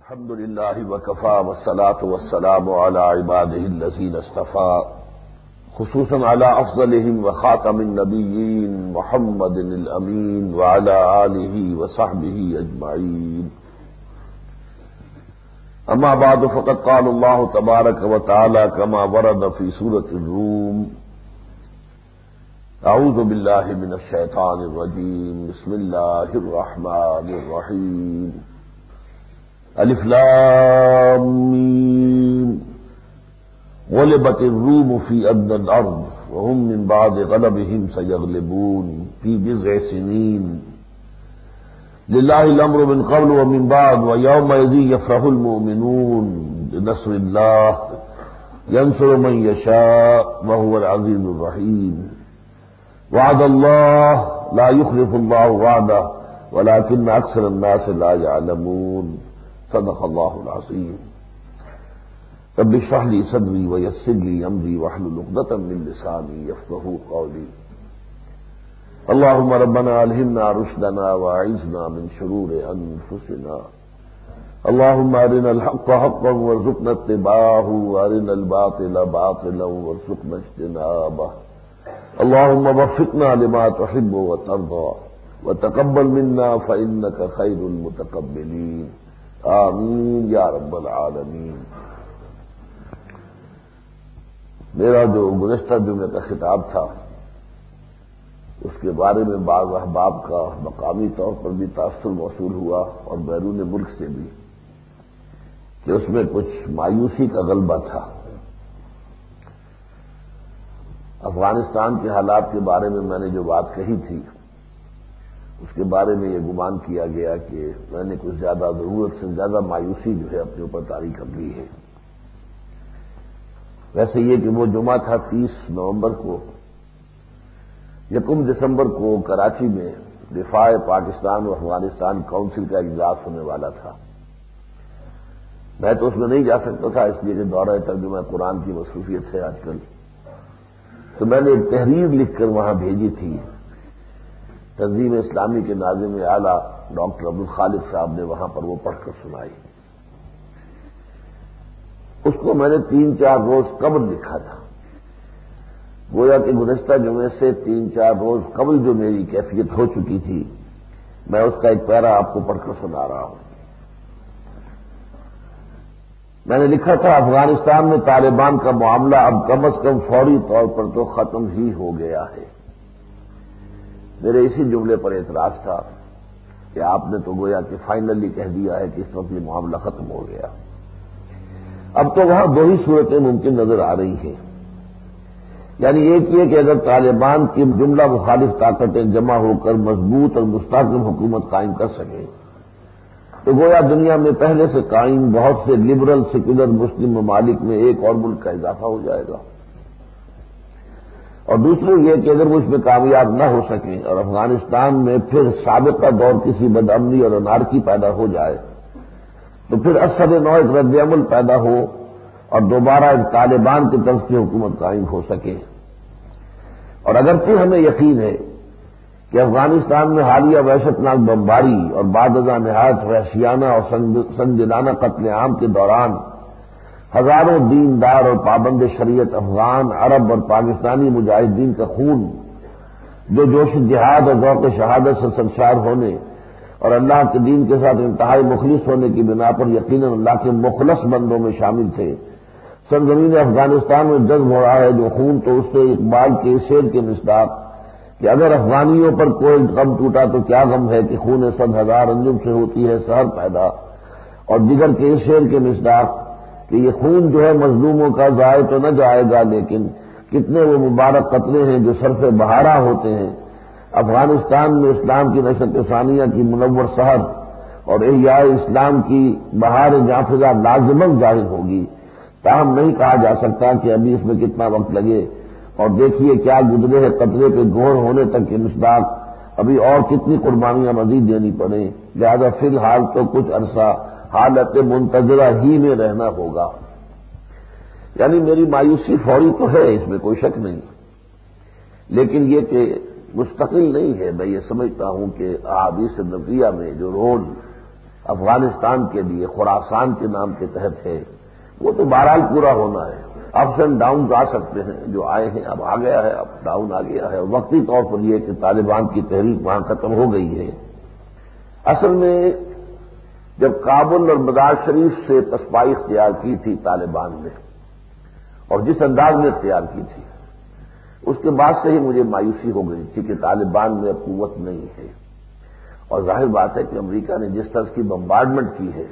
الحمد للہ وکفى والصلاة والسلام على عباده الذين اصطفى خصوصا على افضلهم وخاتم النبيين محمد الامين وعلى آله وصحبه اجمعين. اما بعد فقد قال الله تبارك وتعالى كما ورد في سورة الروم: اعوذ باللہ من الشیطان الرجیم بسم اللہ الرحمن الرحیم. الف لام میم غلبت الروم فی ادنى الارض وهم من بعد غلبهم سيغلبون في بضع سنين لله الامر من قبل ومن بعد ويومئذ يفرح المؤمنون بنصر الله ينصر من يشاء وهو العزيز الرحيم. وعد الله لا يخلف الله وعده ولكن اكثر الناس لا يعلمون. صدق الله العظيم. رب اشرح لي صدري ويسر لي امري واحلل عقدة من لساني يفقهوا قولي. اللهم ربنا الهمنا رشدنا واعذنا من شرور انفسنا. اللهم ارنا الحق حقا وارزقنا اتباعه وارنا الباطل باطلا وارزقنا اجتنابه. اللهم وفقنا لما تحب وترضى وتقبل منا فإنك خير المتقبلين. آمین یا رب العالمین. میرا جو گزشتہ جمعے کا خطاب تھا اس کے بارے میں بعض احباب کا مقامی طور پر بھی تاثر موصول ہوا اور بیرون ملک سے بھی کہ اس میں کچھ مایوسی کا غلبہ تھا. افغانستان کے حالات کے بارے میں نے جو بات کہی تھی اس کے بارے میں یہ گمان کیا گیا کہ میں نے کچھ زیادہ ضرورت سے زیادہ مایوسی جو ہے اپنے اوپر طاری کر لی ہے. ویسے یہ کہ وہ جمعہ تھا 30 نومبر کو. 1 دسمبر کو کراچی میں دفاع پاکستان و افغانستان کونسل کا اجلاس ہونے والا تھا. میں تو اس میں نہیں جا سکتا تھا اس لیے کہ دورہ ترجمہ قرآن کی مصروفیت ہے آج کل. تو میں نے ایک تحریر لکھ کر وہاں بھیجی تھی. تنظیم اسلامی کے ناظم اعلیٰ ڈاکٹر عبدالخالق صاحب نے وہاں پر وہ پڑھ کر سنائی. اس کو میں نے 3-4 روز قبل لکھا تھا. گویا کہ گزشتہ جمعے سے 3-4 روز قبل جو میری کیفیت ہو چکی تھی میں اس کا ایک پیرا آپ کو پڑھ کر سنا رہا ہوں. میں نے لکھا تھا: افغانستان میں طالبان کا معاملہ اب کم از کم فوری طور پر تو ختم ہی ہو گیا ہے. میرے اسی جملے پر اعتراض تھا کہ آپ نے تو گویا کہ فائنلی کہہ دیا ہے کہ اس وقت یہ معاملہ ختم ہو گیا. اب تو وہاں 2 ہی صورتیں ممکن نظر آ رہی ہیں. یعنی ایک یہ کہ اگر طالبان کی جملہ مخالف طاقتیں جمع ہو کر مضبوط اور مستحکم حکومت قائم کر سکیں تو گویا دنیا میں پہلے سے قائم بہت سے لبرل سیکولر مسلم ممالک میں ایک اور ملک کا اضافہ ہو جائے گا. اور دوسرے یہ کہ اگر وہ اس میں کامیاب نہ ہو سکیں اور افغانستان میں پھر سابقہ دور کسی بدامنی اور انارکی پیدا ہو جائے تو پھر اثر نو ایک رد عمل پیدا ہو اور دوبارہ ایک طالبان کی طرف کی حکومت قائم ہو سکے. اور اگرچہ ہمیں یقین ہے کہ افغانستان میں حالیہ وحشت ناک بمباری اور بعد ازاں نہایت وحشیانہ اور سنجیدانہ قتل عام کے دوران ہزاروں دیندار اور پابند شریعت افغان، عرب اور پاکستانی مجاہدین کا خون جو جوش جہاد اور ذوق شہادت سے سرشار ہونے اور اللہ کے دین کے ساتھ انتہائی مخلص ہونے کی بنا پر یقیناً اللہ کے مخلص بندوں میں شامل تھے، سرزمین افغانستان میں جذب ہو رہا ہے. جو خون تو اس سے اقبال کے شعر کے مصداق کہ اگر افغانیوں پر کوئی غم ٹوٹا تو کیا غم ہے کہ خون 100,000 انجم سے ہوتی ہے سحر پیدا. اور دیگر کے شعر کے مصداق کہ یہ خون جو ہے مظلوموں کا ضائع تو نہ جائے گا لیکن کتنے وہ مبارک قطرے ہیں جو صرف بہارا ہوتے ہیں. افغانستان میں اسلام کی نشت ثانیہ کی منور سحر اور احیاء اسلام کی بہار جافزہ لازمن ظاہر ہوگی. تاہم نہیں کہا جا سکتا کہ ابھی اس میں کتنا وقت لگے. اور دیکھیے کیا گزرے ہے قطرے پہ گھور ہونے تک کے مصداق. ابھی اور کتنی قربانیاں مزید دینی پڑیں. لہذا فی الحال تو کچھ عرصہ حالت منتظرہ ہی میں رہنا ہوگا. یعنی میری مایوسی فوری تو ہے، اس میں کوئی شک نہیں، لیکن یہ کہ مستقل نہیں ہے. میں یہ سمجھتا ہوں کہ احادیث نبویہ میں جو رول افغانستان کے لیے خراسان کے نام کے تحت ہے، وہ تو بہرحال پورا ہونا ہے۔ اپس اینڈ ڈاؤنز آ سکتے ہیں، جو آئے ہیں اب آ گیا ہے، اب ڈاؤن آ گیا ہے، وقتی طور پر یہ کہ طالبان کی تحریک وہاں ختم ہو گئی ہے۔ اصل میں جب کابل اور مزار شریف سے پسپائی اختیار کی تھی طالبان نے، اور جس انداز میں اختیار کی تھی، اس کے بعد سے ہی مجھے مایوسی ہو گئی تھی کہ طالبان میں اب قوت نہیں ہے۔ اور ظاہر بات ہے کہ امریکہ نے جس طرح کی بمبارڈمنٹ کی ہے،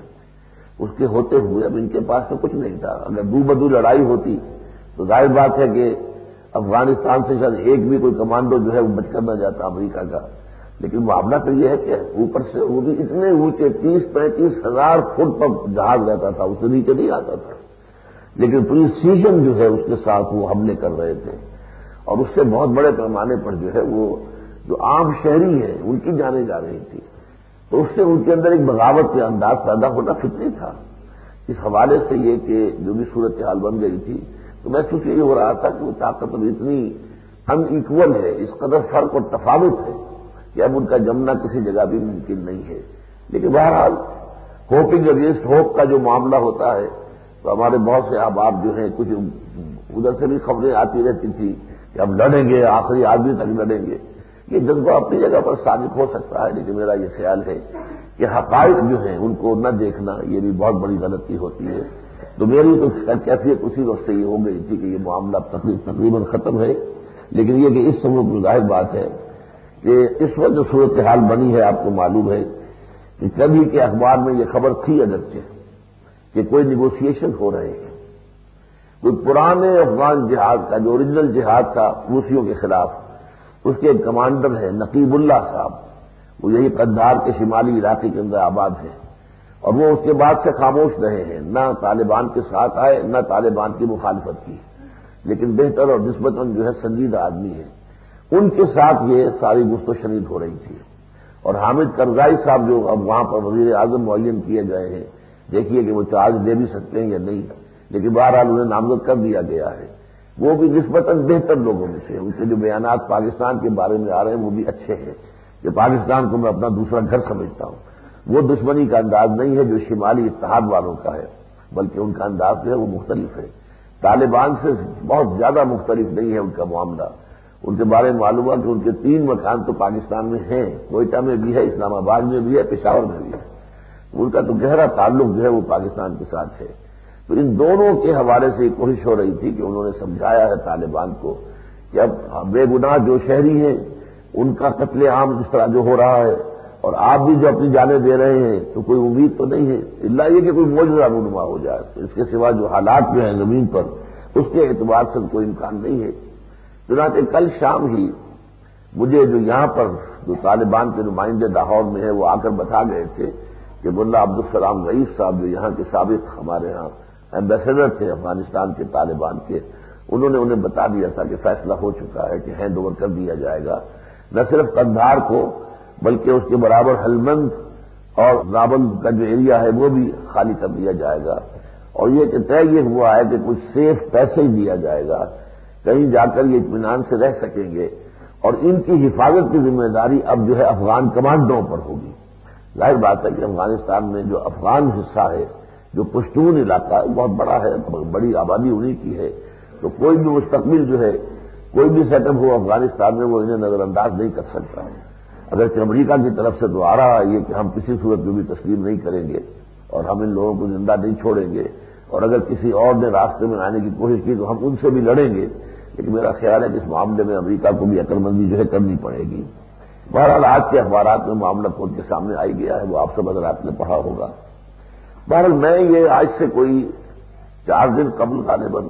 اس کے ہوتے ہوئے اب ان کے پاس تو کچھ نہیں تھا۔ اگر دو بدو لڑائی ہوتی تو ظاہر بات ہے کہ افغانستان سے شاید ایک بھی کوئی کمانڈو جو ہے وہ بچ کر نہ جاتا امریکہ کا، لیکن معاملہ تو یہ ہے کہ اوپر سے وہ بھی اتنے اونچے 30-35 ہزار فٹ پر جہاز رہتا تھا، اس سے نیچے نہیں آتا تھا، لیکن پریسیژن جو ہے اس کے ساتھ وہ حملے کر رہے تھے، اور اس سے بہت بڑے پیمانے پر جو ہے وہ جو عام شہری ہیں ان کی جانیں جا رہی تھی، تو اس سے ان کے اندر ایک بغاوت کا انداز پیدا ہونا فطری تھا۔ اس حوالے سے یہ کہ جو بھی صورتحال بن گئی تھی تو محسوس یہ ہو رہا تھا کہ وہ طاقت اب اتنی ان ایکول ہے، اس قدر فرق اور تفاوت ہے کہ اب ان کا جمنا کسی جگہ بھی ممکن نہیں ہے۔ لیکن بہرحال ہوپنگ اگینسٹ ہوپ کا جو معاملہ ہوتا ہے تو ہمارے بہت سے احباب جو ہیں کچھ ادھر سے بھی خبریں آتی رہتی تھی کہ ہم لڑیں گے، آخری آدمی تک لڑیں گے۔ یہ جذبہ اپنی جگہ پر صادق ہو سکتا ہے، لیکن میرا یہ خیال ہے کہ حقائق جو ہیں ان کو نہ دیکھنا یہ بھی بہت بڑی غلطی ہوتی ہے۔ تو میری تو کیفیت اسی وقت سے یہ ہو گئی تھی کہ یہ معاملہ تقریباً ختم ہے، لیکن یہ کہ اس سمجھ کو ظاہر بات ہے کہ اس وقت جو صورتحال بنی ہے آپ کو معلوم ہے کہ کبھی کے اخبار میں یہ خبر تھی اگرچہ کہ کوئی نیگوسیشن ہو رہے ہیں، کوئی پرانے افغان جہاد کا جو اوریجنل جہاد تھا روسیوں کے خلاف، اس کے ایک کمانڈر ہیں نقیب اللہ صاحب، وہ یہی قندھار کے شمالی علاقے کے اندر آباد ہیں، اور وہ اس کے بعد سے خاموش رہے ہیں، نہ طالبان کے ساتھ آئے نہ طالبان کی مخالفت کی، لیکن بہتر اور نسبتاً جو ہے سنجیدہ آدمی ہے، ان کے ساتھ یہ ساری گفت و شنید ہو رہی تھی۔ اور حامد کرزائی صاحب جو اب وہاں پر وزیر اعظم معین کیے گئے ہیں، دیکھیے کہ وہ چارج دے بھی سکتے ہیں یا نہیں، لیکن بہرحال انہیں نامزد کر دیا گیا ہے، وہ بھی نسبتاً بہتر لوگوں میں سے، ان کے جو بیانات پاکستان کے بارے میں آ رہے ہیں وہ بھی اچھے ہیں، کہ پاکستان کو میں اپنا دوسرا گھر سمجھتا ہوں۔ وہ دشمنی کا انداز نہیں ہے جو شمالی اتحاد والوں کا ہے، بلکہ ان کا انداز جو ہے وہ مختلف ہے، طالبان سے بہت زیادہ مختلف نہیں ہے ان کا معاملہ۔ ان کے بارے میں معلوم ہوا کہ ان کے 3 مکان تو پاکستان میں ہیں، کوئٹہ میں بھی ہے، اسلام آباد میں بھی ہے، پشاور میں بھی ہے، ان کا تو گہرا تعلق جو ہے وہ پاکستان کے ساتھ ہے۔ تو ان دونوں کے حوالے سے یہ کوشش ہو رہی تھی کہ انہوں نے سمجھایا ہے طالبان کو کہ اب بے گناہ جو شہری ہیں ان کا قتل عام جس طرح جو ہو رہا ہے، اور آپ بھی جو اپنی جانیں دے رہے ہیں، تو کوئی امید تو نہیں ہے الا یہ کہ کوئی معجزہ رونما ہو جائے، تو اس کے سوا جو حالات جو ہیں زمین پر اس کے اعتبار سے کوئی امکان نہیں ہے۔ چنانچہ کل شام ہی مجھے جو یہاں پر جو طالبان کے نمائندے لاہور میں ہیں وہ آ کر بتا گئے تھے کہ ملا عبدالسلام رئیس صاحب جو یہاں کے سابق ہمارے ہاں ایمبیسڈر تھے افغانستان کے طالبان کے، انہوں نے انہیں بتا دیا تھا کہ فیصلہ ہو چکا ہے کہ ہینڈ اوور کر دیا جائے گا، نہ صرف قندھار کو بلکہ اس کے برابر ہلمند اور رابل کا جو ایریا ہے وہ بھی خالی کر دیا جائے گا، اور یہ کہ طے یہ ہوا ہے کہ کچھ سیف پیسے ہی دیا جائے گا، کہیں جا کر یہ اطمینان سے رہ سکیں گے، اور ان کی حفاظت کی ذمہ داری اب جو ہے افغان کمانڈوں پر ہوگی۔ ظاہر بات ہے کہ افغانستان میں جو افغان حصہ ہے، جو پشتون علاقہ بہت بڑا ہے، بڑی آبادی انہیں کی ہے، تو کوئی بھی مستقبل جو ہے کوئی بھی سیٹ اپ ہو افغانستان میں وہ انہیں نظر انداز نہیں کر سکتا ہے۔ اگرچہ امریکہ کی طرف سے تو آ رہا ہے یہ کہ ہم کسی صورت میں بھی تسلیم نہیں کریں گے اور ہم ان لوگوں کو زندہ نہیں چھوڑیں گے، اور اگر کسی اور نے راستے میں آنے کی کوشش کی تو ہم ان سے بھی لڑیں گے، لیکن میرا خیال ہے کہ اس معاملے میں امریکہ کو بھی عقل مندی جو ہے کرنی پڑے گی۔ بہرحال آج کے اخبارات میں معاملہ خود کے سامنے آئی گیا ہے، وہ آپ سب حضرات نے پڑھا ہوگا۔ بہرحال میں یہ آج سے کوئی 4 دن قبل غالباً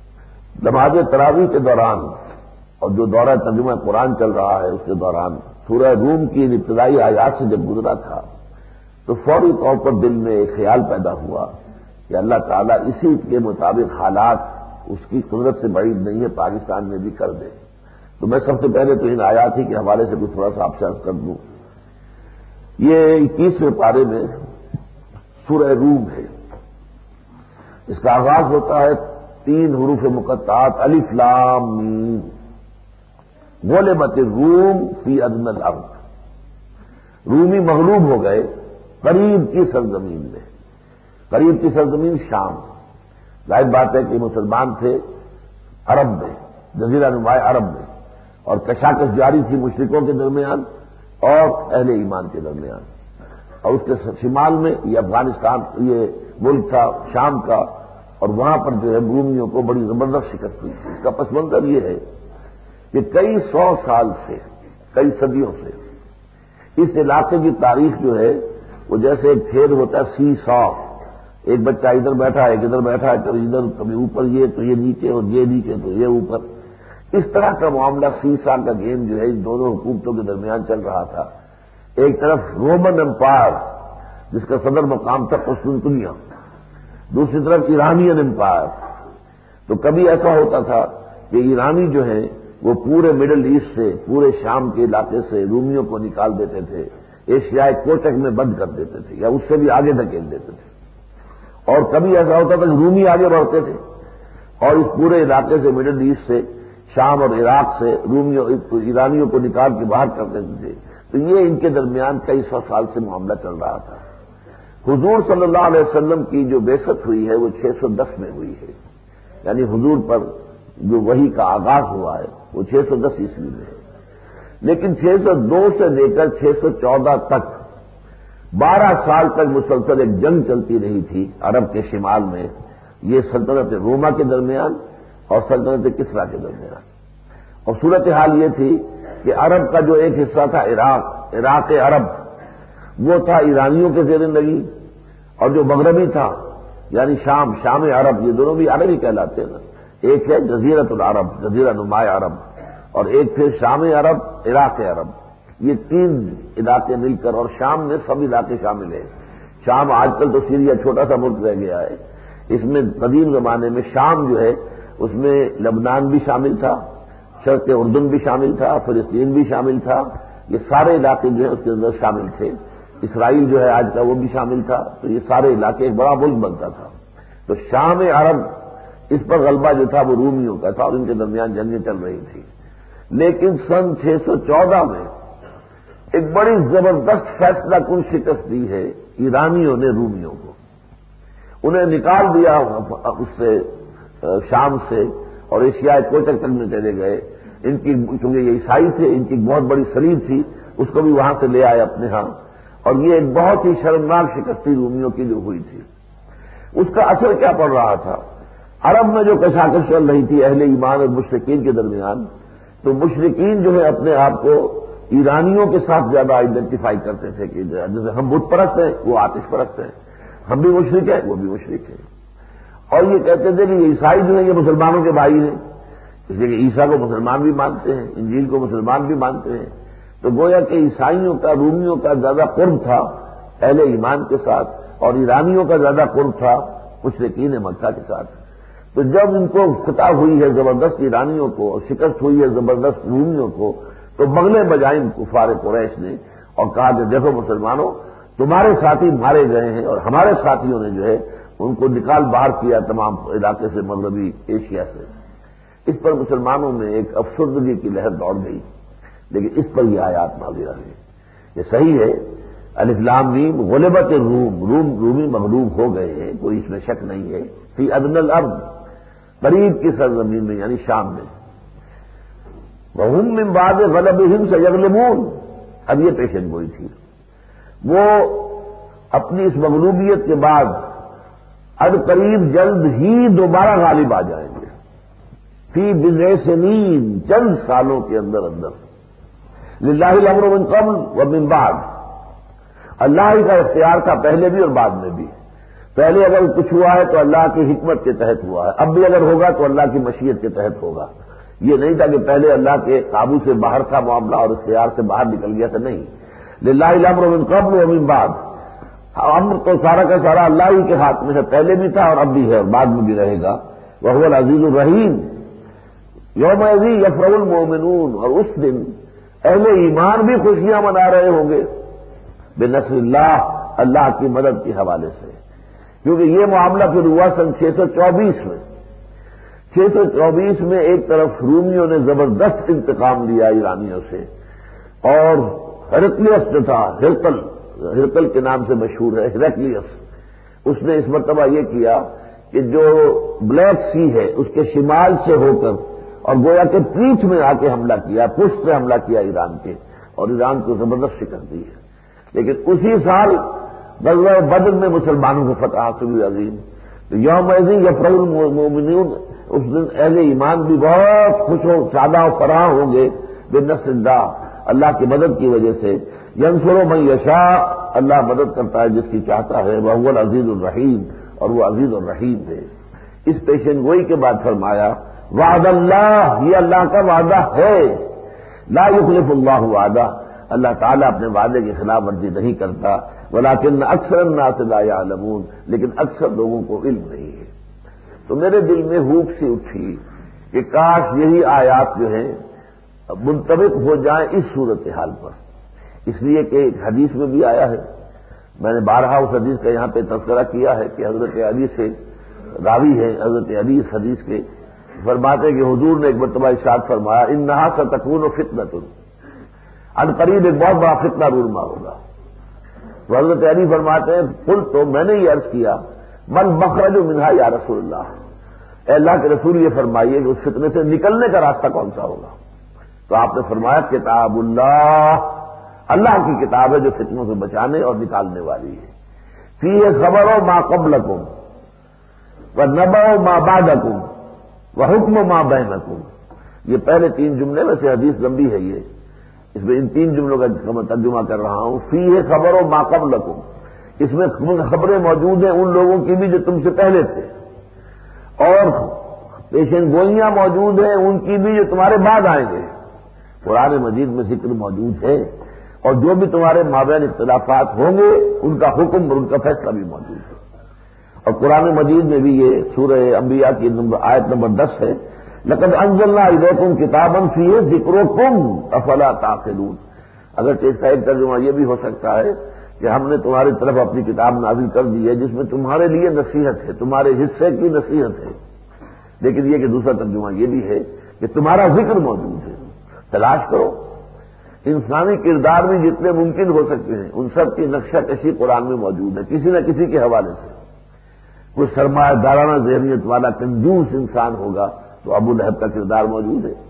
نماز تراویح کے دوران اور جو دورہ ترجمہ قرآن چل رہا ہے اس کے دوران سورہ روم کی ان ابتدائی آیات سے جب گزرا تھا تو فوری طور پر دل میں ایک خیال پیدا ہوا کہ اللہ تعالیٰ اسی کے مطابق حالات اس کی قدرت سے بعید نہیں ہے پاکستان میں بھی کر دے۔ تو میں سب سے پہلے تو ان آیات ہی کے حوالے سے کچھ تھوڑا سا آپ سے عرض کر دوں۔ یہ 21ویں پارے میں سورہ روم ہے، اس کا آغاز ہوتا ہے 3 حروف مقطعات الف لام میم، غلبت الروم فی ادنی الارض، رومی مغلوب ہو گئے قریب کی سرزمین میں، قریب کی سرزمین شام، ظاہر بات ہے کہ مسلمان تھے عرب میں، جزیرہ نما عرب میں، اور کشاکش جاری تھی مشرکوں کے درمیان اور اہل ایمان کے درمیان، اور اس کے شمال میں یہ افغانستان، یہ ملک تھا شام کا، اور وہاں پر جو ہے رومیوں کو بڑی زبردست شکست ہوئی تھی۔ اس کا پس منظر یہ ہے کہ کئی سو سال سے، کئی صدیوں سے اس علاقے کی تاریخ جو ہے وہ جیسے ایک کھیل ہوتا ہے سی سا، ایک بچہ ادھر بیٹھا ہے، ایک ادھر بیٹھا ہے، کبھی ادھر کبھی اوپر یہ تو یہ نیچے، اور یہ نیچے تو یہ اوپر، اس طرح کا معاملہ سی سا کا گیم جو ہے ان دونوں حکومتوں کے درمیان چل رہا تھا۔ ایک طرف رومن امپائر جس کا صدر مقام تھا قسطنطنیہ، دوسری طرف ایرانین امپائر۔ تو کبھی ایسا ہوتا تھا کہ ایرانی جو ہیں وہ پورے مڈل ایسٹ سے، پورے شام کے علاقے سے رومیوں کو نکال دیتے تھے، ایشیائے کوچک میں بند کر دیتے تھے یا اس سے بھی آگے دھکیل دیتے تھے، اور کبھی ایسا ہوتا تھا کہ رومی آگے بڑھتے تھے اور اس پورے علاقے سے، مڈل ایسٹ سے، شام اور عراق سے ایرانیوں کو نکال کے باہر کر دیتے تھے۔ تو یہ ان کے درمیان کئی سو سال سے معاملہ چل رہا تھا۔ حضور صلی اللہ علیہ وسلم کی جو بعثت ہوئی ہے وہ 610 میں ہوئی ہے، یعنی حضور پر جو وحی کا آغاز ہوا ہے وہ 610 عیسوی میں ہے، لیکن 602 سے لے کر 614 تک 12 سال تک مسلسل ایک جنگ چلتی رہی تھی عرب کے شمال میں، یہ سلطنت روما کے درمیان اور سلطنت کسرا کے درمیان۔ اور صورتحال یہ تھی کہ عرب کا جو ایک حصہ تھا عراق عرب، وہ تھا ایرانیوں کے زیر نگی، اور جو مغربی تھا یعنی شام عرب، یہ دونوں بھی عرب ہی کہلاتے ہیں نا، ایک ہے جزیرۃ العرب، جزیرہ نما عرب، اور ایک تھے شام عرب، عراق عرب۔ یہ تین علاقے مل کر، اور شام میں سب علاقے شامل ہیں۔ شام آج کل تو سیریا چھوٹا سا ملک رہ گیا ہے، اس میں قدیم زمانے میں شام جو ہے اس میں لبنان بھی شامل تھا، شرق اردن بھی شامل تھا، فلسطین بھی شامل تھا، یہ سارے علاقے جو ہے اس کے اندر شامل تھے۔ اسرائیل جو ہے آج کا وہ بھی شامل تھا، تو یہ سارے علاقے ایک بڑا ملک بنتا تھا۔ تو شام عرب، اس پر غلبہ جو تھا وہ رومیوں کا تھا اور ان کے درمیان جنگیں چل رہی تھی۔ لیکن سن 614 میں ایک بڑی زبردست فیصلہ کن شکست دی ہے ایرانیوں نے رومیوں کو، انہیں نکال دیا اس سے، شام سے، اور ایشیائے کوچک تک میں چلے گئے۔ ان کی چونکہ یہ عیسائی تھے، ان کی بہت بڑی سلیب تھی، اس کو بھی وہاں سے لے آئے اپنے ہاں، اور یہ ایک بہت ہی شرمناک شکست تھی رومیوں کی جو ہوئی تھی۔ اس کا اثر کیا پڑ رہا تھا؟ عرب میں جو کشاکش چل رہی تھی اہل ایمان اور مشرکین کے درمیان، تو مشرکین جو ہے اپنے آپ کو ایرانیوں کے ساتھ زیادہ آئیڈینٹیفائی کرتے تھے کہ جیسے ہم بت پرست ہیں وہ آتش پرست ہیں، ہم بھی مشرک ہیں وہ بھی مشرک ہیں، اور یہ کہتے تھے کہ یہ عیسائی جو ہیں یہ مسلمانوں کے بھائی ہیں، اس لیے کہ عیسیٰ کو مسلمان بھی مانتے ہیں، انجیل کو مسلمان بھی مانتے ہیں۔ تو گویا کہ عیسائیوں کا، رومیوں کا زیادہ قرب تھا اہل ایمان کے ساتھ، اور ایرانیوں کا زیادہ قرب تھا مشرکین مکہ کے ساتھ۔ تو جب ان کو فتح ہوئی ہے زبردست ایرانیوں کو، اور شکست ہوئی ہے زبردست رومیوں کو، تو بغلیں بجائیں کفار قریش نے اور کہا کہ دیکھو مسلمانوں، تمہارے ساتھی مارے گئے ہیں، اور ہمارے ساتھیوں نے جو ہے ان کو نکال باہر کیا تمام علاقے سے، مغربی ایشیا سے۔ اس پر مسلمانوں میں ایک افسردگی کی لہر دوڑ گئی، لیکن اس پر یہ آیات نازل ہوئی۔ یہ صحیح ہے، الف لام میم غلبت رومی مغلوب ہو گئے ہیں، کوئی اس میں شک نہیں ہے، فی ادنی الارض، قریب کی سرزمین میں یعنی شام میں، وہم من بعد غلبہم سیغلبون، اب یہ پیشن گوئی تھی، وہ اپنی اس مغلوبیت کے بعد اب قریب جلد ہی دوبارہ غالب آ جائیں گے، فی بضع سنین، چند سالوں کے اندر اندر، للہ الامر من قبل ومن بعد، اللہ ہی کا اختیار تھا پہلے بھی اور بعد میں بھی۔ پہلے اگر کچھ ہوا ہے تو اللہ کی حکمت کے تحت ہوا ہے، اب بھی اگر ہوگا تو اللہ کی مشیت کے تحت ہوگا۔ یہ نہیں تھا کہ پہلے اللہ کے قابو سے باہر تھا معاملہ اور اختیار سے باہر نکل گیا تھا، نہیں، للہ الامر من قبل ومن بعد، امر تو سارا کا سارا اللہ ہی کے ہاتھ میں ہے، پہلے بھی تھا اور اب بھی ہے اور بعد میں بھی رہے گا۔ وہو العزیز الرحیم، یومئذ یفرح المؤمنون، اور اس دن اہل ایمان بھی خوشیاں منا رہے ہوں گے، بنصر اللہ، اللہ کی مدد کے حوالے سے، کیونکہ یہ معاملہ پھر ہوا سن 624 میں۔ 624 میں ایک طرف رومیوں نے زبردست انتقام لیا ایرانیوں سے، اور ہرقلیس جو تھا، ہرقل ہرقل کے نام سے مشہور ہے، ہیراکلیس، اس نے اس مرتبہ یہ کیا کہ جو بلیک سی ہے اس کے شمال سے ہو کر اور گویا کے پیٹھ میں آ کے حملہ کیا، پشت سے حملہ کیا ایران کے، اور ایران کو زبردست شکست دی ہے۔ لیکن اسی سال غزوہ بدر میں مسلمانوں کو فتح حاصل ہوئی عظیم۔ تو یوم یفرح المؤمنون، اس دن اہل ایمان بھی بہت خوش و سادہ و فراح ہوں گے بنصر اللہ، اللہ کی مدد کی وجہ سے۔ ینصر من یشاء، اللہ مدد کرتا ہے جس کی چاہتا ہے، وہو العزیز الرحیم، اور وہ عزیز الرحیم ہے۔ اس پیشن گوئی کے بعد فرمایا وعد اللہ، یہ اللہ کا وعدہ ہے، لا یخلف اللہ وعدہ، اللہ تعالیٰ اپنے وعدے کی خلاف ورزی نہیں کرتا، ولکن اکثر الناس لا یعلمون، لیکن اکثر لوگوں کو علم نہیں ہے۔ تو میرے دل میں ہوک سی اٹھی کہ کاش یہی آیات جو ہیں منطبق ہو جائیں اس صورتحال پر، اس لیے کہ ایک حدیث میں بھی آیا ہے، میں نے بارہا اس حدیث کا یہاں پہ تذکرہ کیا ہے کہ حضرت علی سے راوی ہے، حضرت علی اس حدیث کے فرماتے ہیں کہ حضور نے ایک مرتبہ ارشاد فرمایا انہا ستکون فتنۃ، ان قریب ایک بہت بڑا فتنہ رونما ہوگا۔ تو حضرت علی فرماتے ہیں قل، تو میں نے یہ عرض کیا من مخرج منہا یا رسول اللہ، اے اللہ کے رسول یہ فرمائیے کہ اس فتنے سے نکلنے کا راستہ کون سا ہوگا؟ تو آپ نے فرمایا کتاب اللہ، اللہ کی کتاب ہے جو فتنوں سے بچانے اور نکالنے والی ہے۔ فیہ خبر ما قبلکم ونبأ ما بعدکم وحکم ما بینکم، یہ پہلے تین جملے میں سے حدیث لمبی ہے، یہ اس میں ان تین جملوں کا ترجمہ کر رہا ہوں۔ فیہ خبر ما قبلکم، اس میں خبریں موجود ہیں ان لوگوں کی بھی جو تم سے پہلے تھے، اور پیشن گوئیاں موجود ہیں ان کی بھی جو تمہارے بعد آئیں گے۔ قرآن مجید میں ذکر موجود ہے، اور جو بھی تمہارے مابین اختلافات ہوں گے ان کا حکم اور ان کا فیصلہ بھی موجود ہے۔ اور قرآن مجید میں بھی یہ سورہ انبیاء کی آیت نمبر 10 ہے، لقد انزلنا الیکم کتابا فیہ ذکرکم افلا تعقلون۔ اگرچہ اس کا ایک ترجمہ یہ بھی ہو سکتا ہے کہ ہم نے تمہاری طرف اپنی کتاب نازل کر دی ہے جس میں تمہارے لیے نصیحت ہے، تمہارے حصے کی نصیحت ہے، لیکن یہ کہ دوسرا ترجمہ یہ بھی ہے کہ تمہارا ذکر موجود ہے، تلاش کرو۔ انسانی کردار میں جتنے ممکن ہو سکتے ہیں ان سب کی نقشہ کشی قرآن میں موجود ہے، کسی نہ کسی کے حوالے سے۔ کوئی سرمایہ دارانہ ذہنیت والا کنجوس انسان ہوگا تو ابو لہب کا کردار موجود ہے،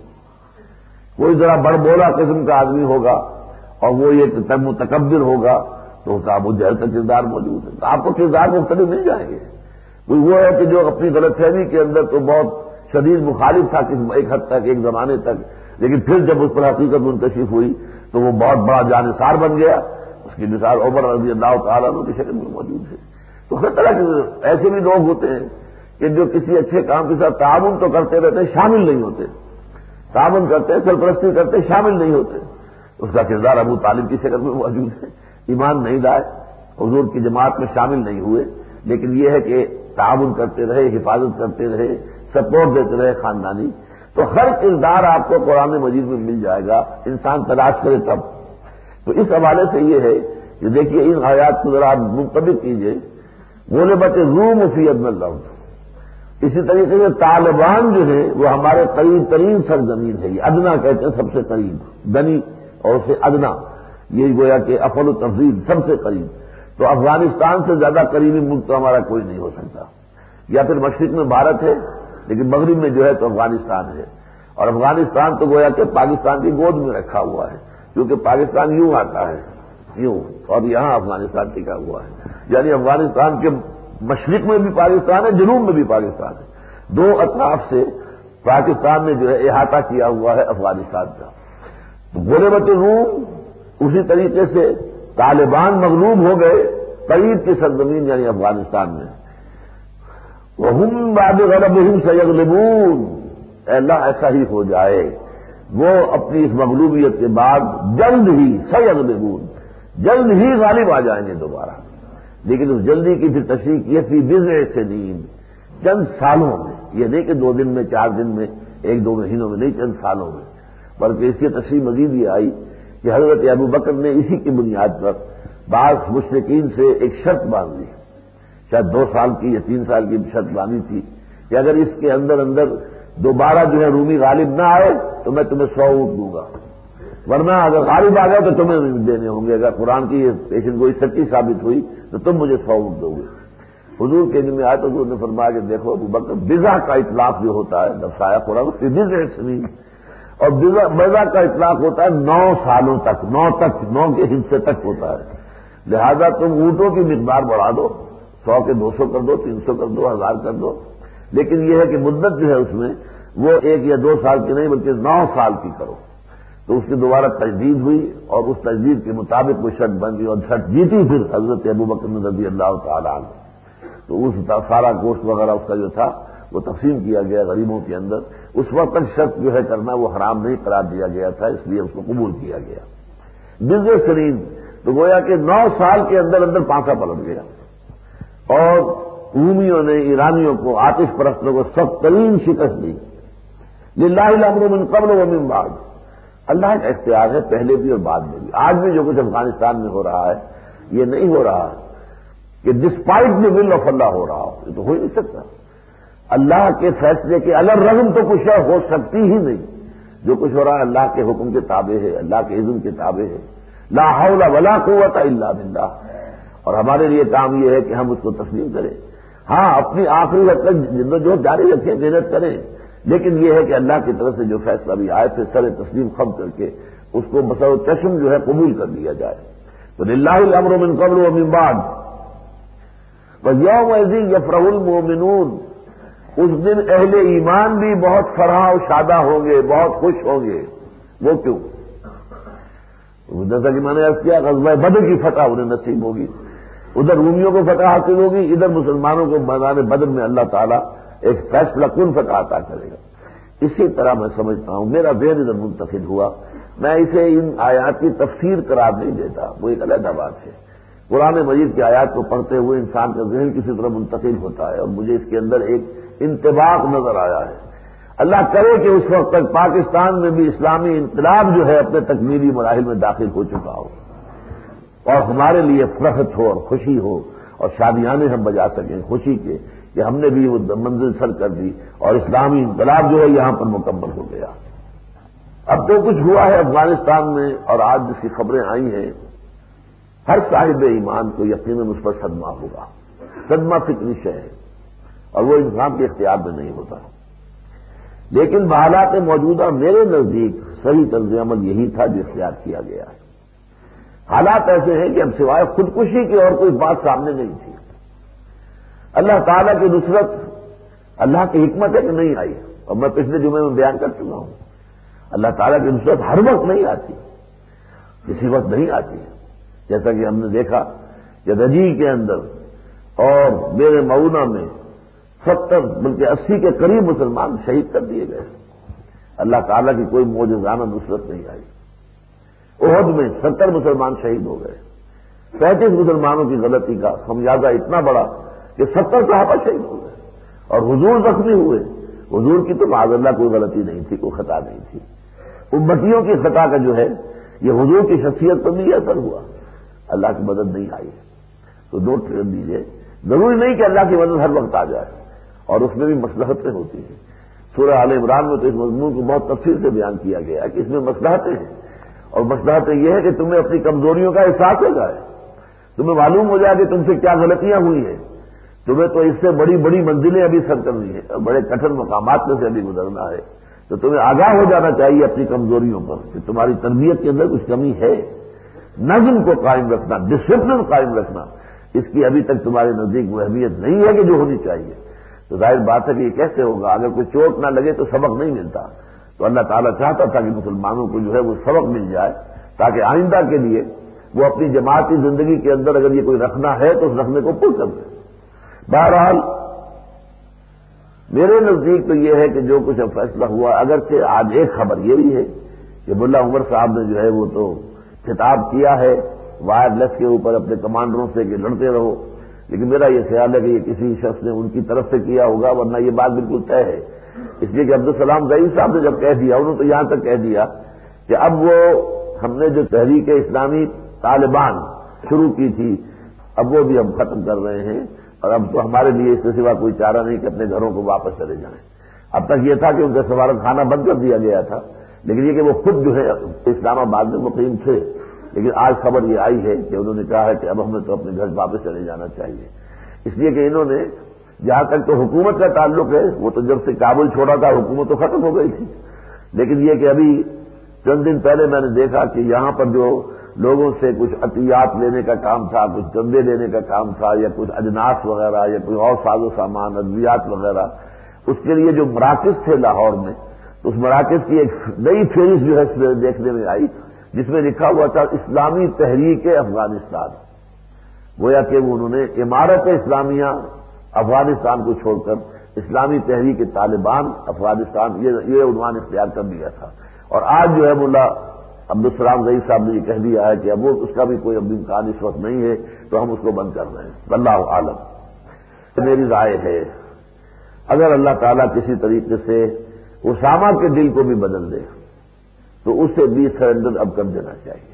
کوئی ذرا بڑ بولا قسم کا آدمی ہوگا اور وہ یہ متکبر ہوگا تو اس کا ابو جہل کا کردار موجود ہے۔ تو آپ کو کردار مختلف مل جائیں گے۔ کوئی وہ ہے کہ جو اپنی غلط فہمی کے اندر تو بہت شدید مخالف تھا ایک حد تک، ایک زمانے تک، لیکن پھر جب اس پر حقیقت منکشف ہوئی تو وہ بہت بڑا جانثار بن گیا۔ اس کی مثال عمر رضی اللہ تعالیٰ عنہ کی شکل میں موجود ہے۔ تو ہر طرح کے ایسے بھی لوگ ہوتے ہیں کہ جو کسی اچھے کام کے ساتھ تعاون تو کرتے رہتے ہیں، شامل نہیں ہوتے، تعاون کرتے ہیں، سرپرستی کرتے ہیں، شامل نہیں ہوتے۔ اس کا کردار ابو طالب کی شکل میں موجود ہے، ایمان نہیں لائے، حضور کی جماعت میں شامل نہیں ہوئے، لیکن یہ ہے کہ تعاون کرتے رہے، حفاظت کرتے رہے، سپورٹ دیتے رہے خاندانی۔ تو ہر کردار آپ کو قرآن مجید میں مل جائے گا، انسان تلاش کرے تب۔ تو اس حوالے سے یہ ہے کہ دیکھیے ان آیات کو ذرا منطبق کیجیے، غلبت الروم فی ادنی الارض، اسی طریقے سے طالبان جو ہیں وہ ہمارے قریب ترین سرزمین ہے، یہ ادنا کہتے ہیں سب سے قریب، دنی اور اسے ادنا، یہ گویا کہ افضل التفضیل سب سے قریب۔ تو افغانستان سے زیادہ قریبی ملک تو ہمارا کوئی نہیں ہو سکتا، یا پھر مشرق میں بھارت ہے لیکن مغرب میں جو ہے تو افغانستان ہے، اور افغانستان تو گویا کہ پاکستان کی گود میں رکھا ہوا ہے، کیونکہ پاکستان یوں آتا ہے یوں، اور یہاں افغانستان ٹکا ہوا ہے، یعنی افغانستان کے مشرق میں بھی پاکستان ہے، جنوب میں بھی پاکستان ہے، دو اطراف سے پاکستان نے جو ہے احاطہ کیا ہوا ہے افغانستان کا۔ تو غلبت روم، اسی طریقے سے طالبان مغلوب ہو گئے قریب کی سرزمین یعنی افغانستان میں۔ وَهُمْ بَعْدَ غَلَبِهِمْ سَيَغْلِبُونَ، اے اللہ ایسا ہی ہو جائے، وہ اپنی اس مغلوبیت کے بعد جلد ہی سَيَغْلِبُونَ، جلد ہی غالب آ جائیں گے دوبارہ۔ لیکن اس جلدی کی پھر تشریح کی فی بضع سنین، چند سالوں میں، یہ نہیں کہ 2 دن میں 4 دن میں 1-2 مہینوں میں نہیں، چند سالوں میں، بلکہ اس کی تشریح مزید یہ آئی کہ حضرت ابو بکر نے اسی کی بنیاد پر بعض مشرکین سے ایک شرط باندھ لی، شاید 2 سال کی یا 3 سال کی شرط باندھی تھی کہ اگر اس کے اندر دوبارہ جو ہے رومی غالب نہ آئے تو میں تمہیں 100 اونٹ دوں گا۔ ورنہ اگر غالب آ گئے تو تمہیں دینے ہوں گے، اگر قرآن کی یہ پیشن گوئی سچی ثابت ہوئی تو تم مجھے 100 اونٹ دو گے۔ حضور کے دن میں آئے تو حضور نے فرمایا کہ دیکھو ابو بکر، بضع کا اطلاق جو ہوتا ہے دفعہ قرآن فی بضع سنین، اور بضع کا اطلاق ہوتا ہے 9 سالوں تک، 9 کے حصے تک ہوتا ہے، لہذا تم اونٹوں کی مقدار بڑھا دو، 100 کے 200 کر دو، 300 کر دو، 1000 کر دو، لیکن یہ ہے کہ مدت جو ہے اس میں وہ 1 یا 2 سال کی نہیں بلکہ 9 سال کی کرو۔ تو اس کی دوبارہ تجدید ہوئی اور اس تجدید کے مطابق وہ شرط بن گئی اور شرط جیتی پھر حضرت ابوبکر رضی اللہ تعالی عنہ۔ تو اس سارا گوشت وغیرہ اس کا جو تھا وہ تقسیم کیا گیا غریبوں کے اندر۔ اس وقت تک شرط جو ہے کرنا وہ حرام نہیں قرار دیا گیا تھا، اس لیے اس کو قبول کیا گیا۔ بضع سنین تو گویا کہ 9 سال کے اندر اندر پانسا پلٹ گیا، اور رومیوں نے ایرانیوں کو، آتش پرستوں کو سخت ترین شکست دی۔ للہ الامر من قبل ومن بعد، اللہ کا اختیار ہے پہلے بھی اور بعد میں بھی۔ آج بھی جو کچھ افغانستان میں ہو رہا ہے یہ نہیں ہو رہا کہ ڈسپائٹ دی ول آف اللہ ہو رہا ہو، یہ تو ہو ہی نہیں سکتا۔ اللہ کے فیصلے کے الرغم تو کچھ ہو سکتی ہی نہیں۔ جو کچھ ہو رہا ہے اللہ کے حکم کے تابع ہے، اللہ کے اذن کے تابع ہے۔ لا حول ولا قوت الا باللہ، اور ہمارے لیے کام یہ ہے کہ ہم اس کو تسلیم کریں۔ ہاں اپنی آخری حد تک جدوجہد جاری رکھیں، محنت کریں، لیکن یہ ہے کہ اللہ کی طرف سے جو فیصلہ بھی آئے پھر سر تسلیم خم کر کے اس کو بسر چشم جو ہے قبول کر لیا جائے۔ تو للہ الامر من قبل ومن بعد ویومئذ یفرح المؤمنون، اس دن اہل ایمان بھی بہت فرح و شادہ ہوں گے، بہت خوش ہوں گے۔ وہ کیوں؟ جیسا کہ میں نے عرض کیا غزوہ بدر کی فتح انہیں نصیب ہوگی، ادھر رومیوں کو فتح حاصل ہوگی، ادھر مسلمانوں کو میدان بدر میں اللہ تعالیٰ ایک فیصلہ کن فتح عطا کرے گا۔ اسی طرح میں سمجھتا ہوں، میرا ذہن ادھر منتقل ہوا، میں اسے ان آیات کی تفسیر قرار نہیں دیتا، وہ ایک علیحدہ بات ہے۔ قرآن مجید کی آیات کو پڑھتے ہوئے انسان کا ذہن کسی طرح منتقل ہوتا ہے، اور مجھے اس کے اندر ایک انطباق نظر آیا ہے۔ اللہ کرے کہ اس وقت تک پاکستان میں بھی اسلامی انقلاب جو ہے اپنے تکمیلی مراحل میں داخل ہو چکا ہو، اور ہمارے لیے فرحت ہو اور خوشی ہو، اور شادیانے ہم بجا سکیں خوشی کے کہ ہم نے بھی وہ منزل سر کر دی اور اسلامی انقلاب جو ہے یہاں پر مکمل ہو گیا۔ اب تو کچھ ہوا ہے افغانستان میں، اور آج جس کی خبریں آئی ہیں، ہر صاحب ایمان کو یقیناً اس پر صدمہ ہوگا۔ صدمہ فطری شے ہے اور وہ انسان کے اختیار میں نہیں ہوتا، لیکن بحالات موجودہ میرے نزدیک صحیح طرز عمل یہی تھا جو اختیار کیا گیا ہے۔ حالات ایسے ہیں کہ اب سوائے خودکشی کی اور کوئی بات سامنے نہیں تھی۔ اللہ تعالیٰ کی نصرت اللہ کی حکمت ہے کہ نہیں آئی، اور میں پچھلے جمعے میں بیان کر چکا ہوں، اللہ تعالیٰ کی نصرت ہر وقت نہیں آتی، کسی وقت نہیں آتی، جیسا کہ ہم نے دیکھا کہ رجی کے اندر اور میرے معونہ میں 70 بلکہ 80 کے قریب مسلمان شہید کر دیے گئے۔ اللہ تعالیٰ کی کوئی معجزانہ نصرت نہیں آئی۔ احد میں 70 مسلمان شہید ہو گئے، 35 مسلمانوں کی غلطی کا خمیازہ اتنا بڑا کہ 70 صحابہ شہید ہو گئے، اور حضور زخمی ہوئے۔ حضور کی تو معاذ اللہ کوئی غلطی نہیں تھی، کوئی خطا نہیں تھی۔ امتیوں کی خطا کا جو ہے یہ حضور کی شخصیت پر بھی اثر ہوا، اللہ کی مدد نہیں آئی۔ تو نوٹ کر دیجیے، ضروری نہیں کہ اللہ کی مدد ہر وقت آ جائے، اور اس میں بھی مصلحتیں ہوتی ہیں۔ سورہ آل عمران میں تو اس مضمون کو بہت تفصیل سے بیان کیا گیا ہے کہ اس میں مصلحتیں ہیں، اور مصلحتیں یہ ہے کہ تمہیں اپنی کمزوریوں کا احساس ہو جائے، تمہیں معلوم ہو جائے کہ تم سے کیا غلطیاں ہوئی ہیں، تمہیں تو اس سے بڑی بڑی منزلیں ابھی سر کرنی ہے اور بڑے کٹھن مقامات میں سے ابھی گزرنا ہے، تو تمہیں آگاہ ہو جانا چاہیے اپنی کمزوریوں پر کہ تمہاری تربیت کے اندر کچھ کمی ہے۔ نظم کو قائم رکھنا، ڈسپلن قائم رکھنا، اس کی ابھی تک تمہارے نزدیک وہ اہمیت نہیں ہے کہ جو ہونی چاہیے۔ تو ظاہر بات ہے کہ یہ کیسے ہوگا؟ اگر کوئی چوٹ نہ لگے تو سبق نہیں ملتا، تو اللہ تعالیٰ چاہتا تھا کہ مسلمانوں کو جو ہے وہ سبق مل جائے، تاکہ آئندہ کے لیے وہ اپنی جماعتی زندگی کے اندر اگر یہ کوئی رکھنا ہے تو اس رکھنے کو پور کر دے۔ بہرحال میرے نزدیک تو یہ ہے کہ جو کچھ اب فیصلہ ہوا، اگرچہ آج ایک خبر یہ بھی ہے کہ ملا عمر صاحب نے جو ہے وہ تو خطاب کیا ہے وائرلیس کے اوپر اپنے کمانڈروں سے کہ لڑتے رہو، لیکن میرا یہ خیال ہے کہ یہ کسی شخص نے ان کی طرف سے کیا ہوگا، ورنہ یہ بات بالکل طے ہے، اس لیے کہ عبدالسلام ظہیر صاحب نے جب کہہ دیا، انہوں نے تو یہاں تک کہہ دیا کہ اب وہ ہم نے جو تحریک اسلامی طالبان شروع کی تھی اب وہ بھی ہم ختم کر رہے ہیں، اور اب تو ہمارے لیے اس سے سوا کوئی چارہ نہیں کہ اپنے گھروں کو واپس چلے جائیں۔ اب تک یہ تھا کہ ان کا سفارت خانہ بند کر دیا گیا تھا، لیکن یہ کہ وہ خود جو ہے اسلام آباد میں مقیم تھے، لیکن آج خبر یہ آئی ہے کہ انہوں نے کہا ہے کہ اب ہمیں تو اپنے گھر واپس چلے جانا چاہیے، اس لیے کہ انہوں نے جہاں تک تو حکومت کا تعلق ہے وہ تو جب سے کابل چھوڑا تھا حکومت تو ختم ہو گئی تھی، لیکن یہ کہ ابھی چند دن پہلے میں نے دیکھا کہ یہاں پر جو لوگوں سے کچھ عطیات لینے کا کام تھا، کچھ چندے لینے کا کام تھا، یا کچھ اجناس وغیرہ یا کوئی اور ساز و سامان ادویات وغیرہ، اس کے لیے جو مراکز تھے لاہور میں، تو اس مراکز کی ایک نئی فہرست جو ہے دیکھنے میں آئی جس میں لکھا ہوا تھا اسلامی تحریک افغانستان۔ گویا کہ انہوں نے امارت اسلامیہ افغانستان کو چھوڑ کر اسلامی تحریک طالبان افغانستان یہ عنوان اختیار کر لیا تھا، اور آج جو ہے ملا عبدالسلام رئیس صاحب نے یہ کہہ دیا ہے کہ اب وہ اس کا بھی کوئی اب امکان اس وقت نہیں ہے، تو ہم اس کو بند کر رہے ہیں۔ واللہ عالم۔ میری رائے ہے اگر اللہ تعالیٰ کسی طریقے سے اسامہ کے دل کو بھی بدل دے تو اسے بھی سرنڈر اب کر دینا چاہیے،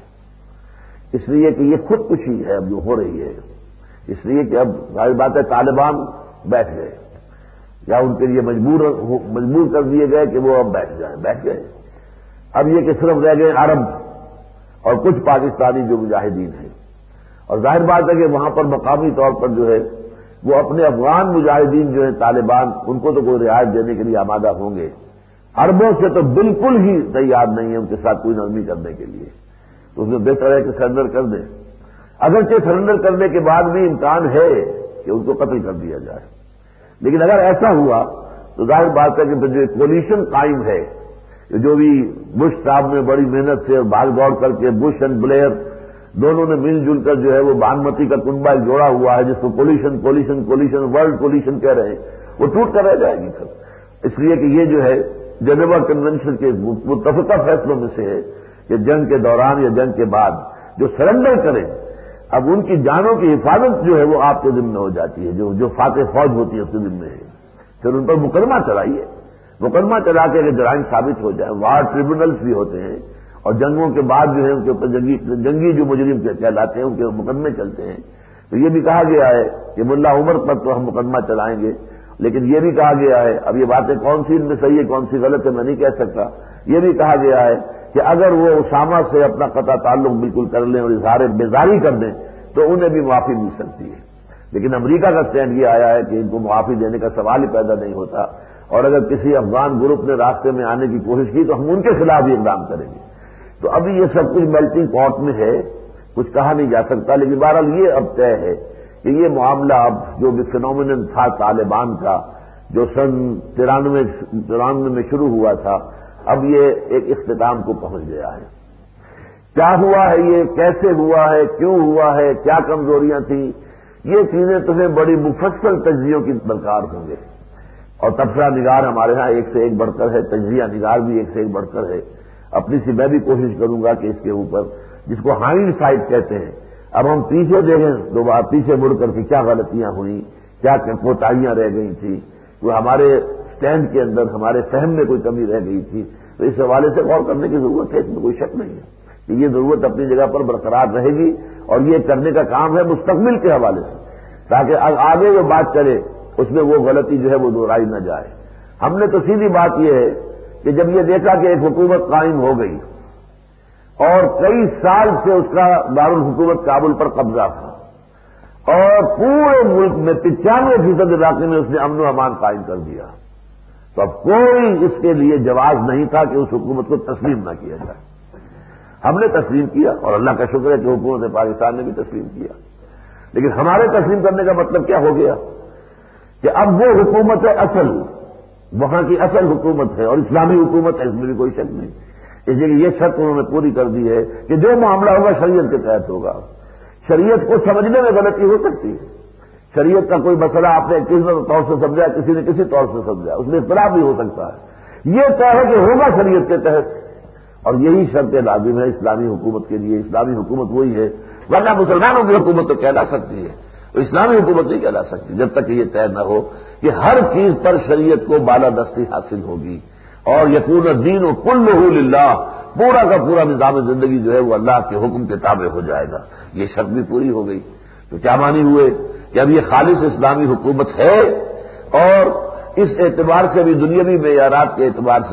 اس لیے کہ یہ خودکشی ہے اب جو ہو رہی ہے، اس لیے کہ اب ظاہر بات ہے طالبان بیٹھ گئے یا ان کے لیے مجبور کر دیے گئے کہ وہ اب بیٹھ گئے۔ اب یہ کہ صرف رہ گئے عرب اور کچھ پاکستانی جو مجاہدین ہیں، اور ظاہر بات ہے کہ وہاں پر مقامی طور پر جو ہے وہ اپنے افغان مجاہدین جو ہیں طالبان ان کو تو کوئی رعایت دینے کے لیے آمادہ ہوں گے، عربوں سے تو بالکل ہی تیار نہیں ہے ان کے ساتھ کوئی نرمی کرنے کے لیے، تو اس میں بہتر ہے کہ سرنڈر کر دیں۔ اگرچہ سرنڈر کرنے کے بعد بھی امکان ہے کہ ان کو قتل کر دیا جائے، لیکن اگر ایسا ہوا تو ظاہر بات ہے کہ پھر جو کولیشن قائم ہے، جو بھی بش صاحب نے بڑی محنت سے اور بھاگ دوڑ کر کے بش اینڈ بلیئر دونوں نے مل جل کر جو ہے وہ بانمتی کا کنبہ جوڑا ہوا ہے جس کو کولیشن ورلڈ کولیشن کہہ رہے ہیں، وہ ٹوٹ کر رہ جائے گی پھر، اس لیے کہ یہ جو ہے جنیوا کنونشن کے متفقہ فیصلوں میں سے ہے کہ جنگ کے دوران یا جنگ کے بعد جو سرنڈر کریں اب ان کی جانوں کی حفاظت جو ہے وہ آپ کے ذمہ ہو جاتی ہے، جو فاتح فوج ہوتی ہے اس کے ذمہ ہے، پھر ان پر مقدمہ چلائیے، مقدمہ چلا کے اگر جرائم ثابت ہو جائے، وار ٹریبونلز بھی ہوتے ہیں اور جنگوں کے بعد جو ہے ان کے اوپر جنگی جو مجرم کہلاتے ہیں ان کے مقدمے چلتے ہیں، تو یہ بھی کہا گیا ہے کہ ملا عمر پر تو ہم مقدمہ چلائیں گے، لیکن یہ بھی کہا گیا ہے، اب یہ باتیں کون سی ان میں صحیح ہے کون سی غلط ہے میں نہیں کہہ سکتا، یہ بھی کہا گیا ہے کہ اگر وہ اسامہ سے اپنا قطع تعلق بالکل کر لیں اور اظہار بیزاری کر دیں تو انہیں بھی معافی مل سکتی ہے، لیکن امریکہ کا سٹینڈ یہ آیا ہے کہ ان کو معافی دینے کا سوال ہی پیدا نہیں ہوتا، اور اگر کسی افغان گروپ نے راستے میں آنے کی کوشش کی تو ہم ان کے خلاف بھی اقدام کریں گے۔ تو ابھی یہ سب کچھ میلٹنگ پاٹ میں ہے، کچھ کہا نہیں جا سکتا، لیکن بہرحال یہ اب طے ہے کہ یہ معاملہ اب جو بھی فینومینن تھا طالبان کا جو سن 93 میں شروع ہوا تھا اب یہ ایک اختتام کو پہنچ گیا ہے۔ کیا ہوا ہے، یہ کیسے ہوا ہے، کیوں ہوا ہے، کیا کمزوریاں تھیں، یہ چیزیں تمہیں بڑی مفصل تجزیوں کی درکار ہوں گے، اور تبصرہ نگار ہمارے ہاں ایک سے ایک بڑھ کر ہے، تجزیہ نگار بھی ایک سے ایک بڑھ کر ہے، اپنی سی میں بھی کوشش کروں گا کہ اس کے اوپر جس کو ہائنڈ سائٹ کہتے ہیں، اب ہم پیچھے دیکھیں دوبارہ پیچھے مڑ کر کے کیا غلطیاں ہوئیں، کیا کوتاہیاں رہ گئی تھیں، وہ ہمارے سٹینڈ کے اندر ہمارے فہم میں کوئی کمی رہ گئی تھی، تو اس حوالے سے غور کرنے کی ضرورت ہے، اس میں کوئی شک نہیں ہے کہ یہ ضرورت اپنی جگہ پر برقرار رہے گی، اور یہ کرنے کا کام ہے مستقبل کے حوالے سے، تاکہ آگے جو بات کرے اس میں وہ غلطی جو ہے وہ دہرائی نہ جائے۔ ہم نے تو سیدھی بات یہ ہے کہ جب یہ دیکھا کہ ایک حکومت قائم ہو گئی اور کئی سال سے اس کا دارالحکومت کابل پر قبضہ تھا اور پورے ملک میں 95% علاقے میں اس نے امن و امان قائم کر دیا، تو اب کوئی اس کے لیے جواز نہیں تھا کہ اس حکومت کو تسلیم نہ کیا جائے۔ ہم نے تسلیم کیا اور اللہ کا شکر ہے کہ حکومت پاکستان نے بھی تسلیم کیا، لیکن ہمارے تسلیم کرنے کا مطلب کیا ہو گیا کہ اب وہ حکومت ہے اصل، وہاں کی اصل حکومت ہے اور اسلامی حکومت ہے، اس میں بھی کوئی شک نہیں، اس لیے یہ شرط انہوں نے پوری کر دی ہے کہ جو معاملہ ہوگا شریعت کے تحت ہوگا۔ شریعت کو سمجھنے میں غلطی ہو سکتی ہے، شریعت کا کوئی مسئلہ آپ نے کسی طور سے سمجھا، کسی نے کسی طور سے سمجھا، اس میں اختلاف بھی ہو سکتا ہے، یہ طے ہے کہ ہوگا شریعت کے تحت، اور یہی شرط لازم ہے اسلامی حکومت کے لیے۔ اسلامی حکومت وہی ہے، ورنہ مسلمانوں کی حکومت تو کہلا سکتی ہے، اسلامی حکومت نہیں کہلا سکتی جب تک کہ یہ طے نہ ہو کہ ہر چیز پر شریعت کو بالادستی حاصل ہوگی، اور یکون الدین کلہ للہ، پورا کا پورا نظام زندگی جو ہے وہ اللہ کے حکم کے تابع ہو جائے گا۔ یہ شرط بھی پوری ہو گئی، تو کیا معنی ہوئے کہ اب یہ خالص اسلامی حکومت ہے، اور اس اعتبار سے بھی دنیاوی معیارات کے اعتبار سے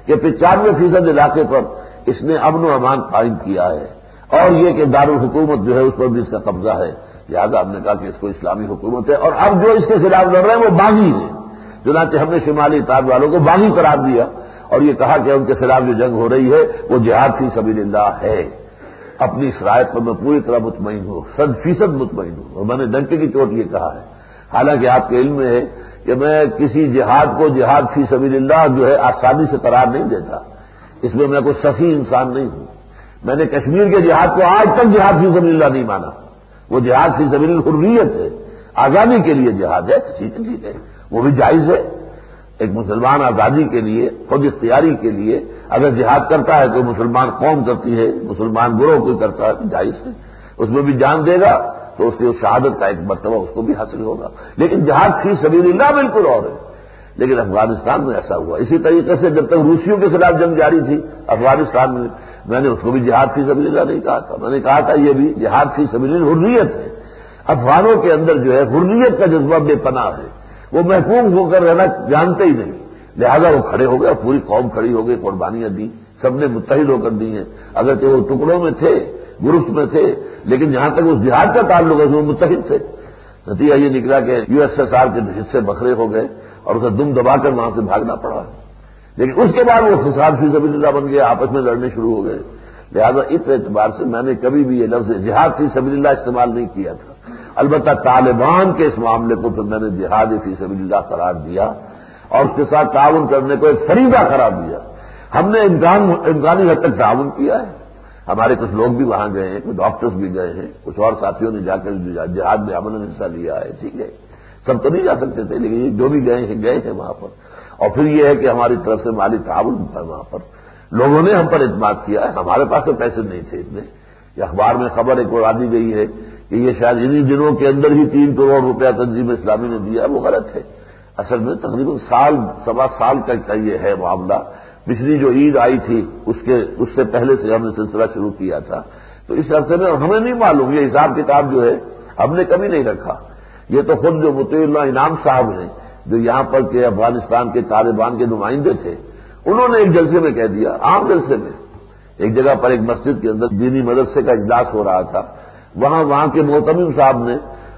کہ 95% علاقے پر اس نے امن و امان قائم کیا ہے، اور یہ کہ دارالحکومت جو ہے اس پر بھی اس کا قبضہ ہے، لہٰذا ہم نے کہا کہ اس کو اسلامی حکومت ہے، اور اب جو اس کے خلاف لڑ رہے ہیں وہ باغی ہیں، چنانچہ ہم نے شمالی اتحاد والوں کو باغی قرار دیا اور یہ کہا کہ ان کے خلاف جو جنگ ہو رہی ہے وہ جہاد فی سبیل اللہ ہے۔ اپنی شرائط پر میں پوری طرح مطمئن ہوں، 100% مطمئن ہوں، اور میں نے ڈنکے کی چوٹ یہ کہا ہے، حالانکہ آپ کے علم میں ہے کہ میں کسی جہاد کو جہاد فی سبیل اللہ جو ہے آسانی سے قرار نہیں دیتا، اس میں میں کوئی سفیہ انسان نہیں ہوں۔ میں نے کشمیر کے جہاد کو آج تک جہاد فی سبیل اللہ نہیں مانا، وہ جہاد فی سبیل الحریت ہے، آزادی کے لیے جہاد ہے، ٹھیک ہے وہ بھی جائز ہے۔ ایک مسلمان آزادی کے لیے، خود اختیاری کے لیے اگر جہاد کرتا ہے تو مسلمان قوم کرتی ہے، مسلمان گروہ کوئی کرتا ہے تو جائز ہے، اس میں بھی جان دے گا تو اس کی شہادت کا ایک مرتبہ اس کو بھی حاصل ہوگا، لیکن جہاد فی سبیل اللہ بالکل اور ہے۔ لیکن افغانستان میں ایسا ہوا، اسی طریقے سے جب تک روسیوں کے خلاف جنگ جاری تھی افغانستان میں نے اس کو بھی جہاد فی سبیل اللہ نہیں کہا تھا، میں نے کہا تھا یہ بھی جہاد فی سبیل الحریت ہے۔ افغانوں کے اندر جو ہے حریت کا جذبہ بے پناہ ہے، وہ محکوم ہو کر رہنا جانتے ہی نہیں، لہذا وہ کھڑے ہو گئے، پوری قوم کھڑی ہو گئی، قربانیاں دی، سب نے متحد ہو کر دی ہیں، اگرچہ وہ ٹکڑوں میں تھے، گروپ میں تھے، لیکن جہاں تک اس جہاد کا تعلق ہے وہ متحد تھے۔ نتیجہ یہ نکلا کہ USSR کے حصے بکھرے ہو گئے اور اسے دم دبا کر وہاں سے بھاگنا پڑا، لیکن اس کے بعد وہ فساد فی سبیل اللہ بن گیا، آپس میں لڑنے شروع ہو گئے۔ لہذا اس اعتبار سے میں نے کبھی بھی یہ لفظ جہاد فی سبیل اللہ استعمال نہیں کیا تھا، البتہ طالبان کے اس معاملے کو پھر میں نے جہاد فی سبیل اللہ قرار دیا اور اس کے ساتھ تعاون کرنے کو ایک فریضہ قرار دیا۔ ہم نے امکانی حد تک تعاون کیا ہے، ہمارے کچھ لوگ بھی وہاں گئے ہیں، کچھ ڈاکٹرز بھی گئے ہیں، کچھ اور ساتھیوں نے جا کر جہاد میں عملاً حصہ لیا ہے، ٹھیک ہے، سب تو نہیں جا سکتے تھے لیکن جو بھی گئے ہیں وہاں پر۔ اور پھر یہ ہے کہ ہماری طرف سے مالی تعاون تھا وہاں پر، لوگوں نے ہم پر اعتماد کیا ہے، ہمارے پاس تو پیسے نہیں تھے اتنے۔ یہ اخبار میں خبر ایک اڑا دی گئی ہے کہ یہ شاید انہی دنوں کے اندر ہی 3 کروڑ روپیہ تنظیم اسلامی نے دیا، وہ غلط ہے۔ اصل میں تقریباً سوا سال کا یہ ہے معاملہ، پچھلی جو عید آئی تھی اس سے پہلے سے ہم نے سلسلہ شروع کیا تھا، تو اس عرصے میں ہمیں نہیں معلوم، یہ حساب کتاب جو ہے ہم نے کبھی نہیں رکھا۔ یہ تو خود جو مطیع اللہ انعام صاحب ہیں جو یہاں پر کے افغانستان کے طالبان کے نمائندے تھے، انہوں نے ایک جلسے میں کہہ دیا، عام جلسے میں، ایک جگہ پر ایک مسجد کے اندر دینی مدرسے کا اجلاس ہو رہا تھا، وہاں کے محتمم صاحب نے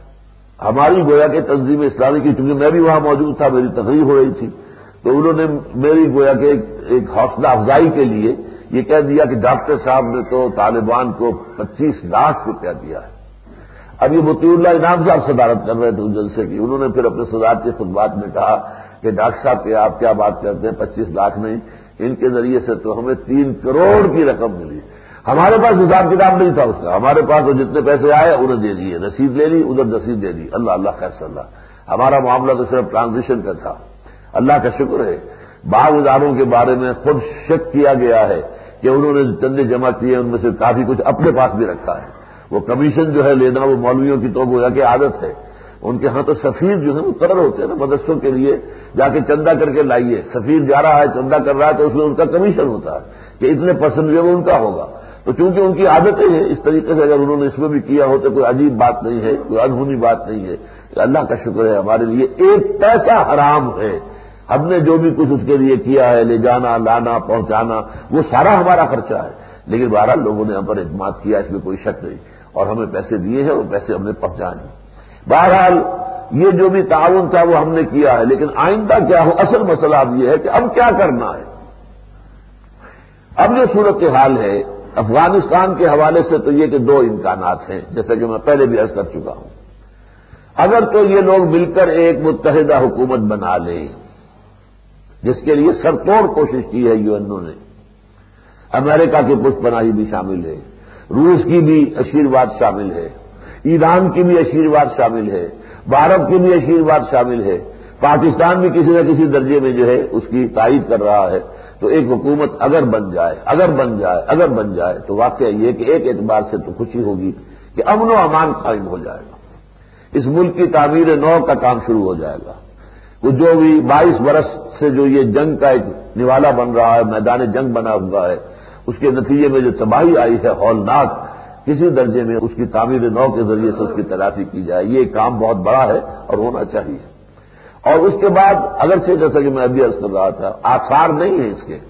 ہماری گویا کہ تنظیم اسلامی کی، چونکہ میں بھی وہاں موجود تھا، میری تقریر ہو رہی تھی، تو انہوں نے میری گویا کہ ایک حوصلہ افزائی کے لیے یہ کہہ دیا کہ ڈاکٹر صاحب نے تو طالبان کو 25 لاکھ روپیہ دیا ہے۔ اب یہ مطیع اللہ انعام صاحب صدارت کر رہے تھے اس جلسے کی، انہوں نے پھر اپنے صدارت کی خطبات میں کہا کہ ڈاکٹر صاحب کہ آپ کیا بات کرتے ہیں، 25 لاکھ نہیں، ان کے ذریعے سے تو ہمیں 3 کروڑ کی رقم ملی۔ ہمارے پاس حساب کتاب نہیں تھا اس کا، ہمارے پاس تو جتنے پیسے آئے انہیں دے دیے، رسید لے لی، ادھر رسید دے دی، اللہ خیر صلی اللہ۔ ہمارا معاملہ تو صرف ٹرانزیشن کا تھا۔ اللہ کا شکر ہے، بعض اداروں کے بارے میں خود شک کیا گیا ہے کہ انہوں نے چندے جمع کیے، ان میں سے کافی کچھ اپنے پاس بھی رکھا ہے۔ وہ کمیشن جو ہے لینا وہ مولویوں کی تو گویا کہ عادت ہے، ان کے ہاں تو سفیر جو ہے مقرر ہوتے ہیں نا مدرسوں کے لیے، جا کے چندہ کر کے لائیے، سفیر جا رہا ہے چندہ کر رہا ہے تو اس میں ان کا کمیشن ہوتا ہے کہ اتنے % جو ہے وہ ان کا ہوگا، تو چونکہ ان کی عادتیں ہیں اس طریقے سے اگر انہوں نے اس میں بھی کیا ہو تو کوئی عجیب بات نہیں ہے، کوئی انہونی بات نہیں ہے۔ اللہ کا شکر ہے ہمارے لیے ایک پیسہ حرام ہے، ہم نے جو بھی کچھ اس کے لیے کیا ہے، لے جانا لانا پہنچانا، وہ سارا ہمارا خرچہ ہے، لیکن بہرحال لوگوں نے ہم پر اعتماد کیا، اس میں کوئی شک نہیں، اور ہمیں پیسے دیے ہیں اور پیسے ہم نے پہنچائے ہیں۔ بہرحال یہ جو بھی تعاون تھا وہ ہم نے کیا ہے، لیکن آئندہ کیا ہو، اصل مسئلہ اب یہ ہے کہ اب کیا کرنا ہے۔ اب جو صورتحال ہے افغانستان کے حوالے سے تو یہ کہ 2 امکانات ہیں، جیسا کہ میں پہلے بھی عرض کر چکا ہوں۔ اگر تو یہ لوگ مل کر ایک متحدہ حکومت بنا لیں، جس کے لیے سرتوڑ کوشش کی ہے UN نے، امریکہ کی پشت پناہی بھی شامل ہے، روس کی بھی آشیرواد شامل ہے، ایران کی بھی آشیرواد شامل ہے، بھارت کی بھی آشیرواد شامل ہے، پاکستان بھی کسی نہ کسی درجے میں جو ہے اس کی تائید کر رہا ہے، تو ایک حکومت اگر بن جائے تو واقعہ یہ کہ ایک اعتبار سے تو خوشی ہوگی کہ امن و امان قائم ہو جائے گا، اس ملک کی تعمیر نو کا کام شروع ہو جائے گا۔ وہ جو بھی 22 برس سے جو یہ جنگ کا ایک نوالا بن رہا ہے، میدان جنگ بنا ہوا ہے، اس کے نتیجے میں جو تباہی آئی ہے ہولناک، کسی درجے میں اس کی تعمیر نو کے ذریعے سے اس کی تلافی کی جائے، یہ کام بہت بڑا ہے اور ہونا چاہیے۔ اور اس کے بعد اگرچہ جیسا کہ میں ابھی عرض کر رہا تھا، آثار نہیں ہے اس کے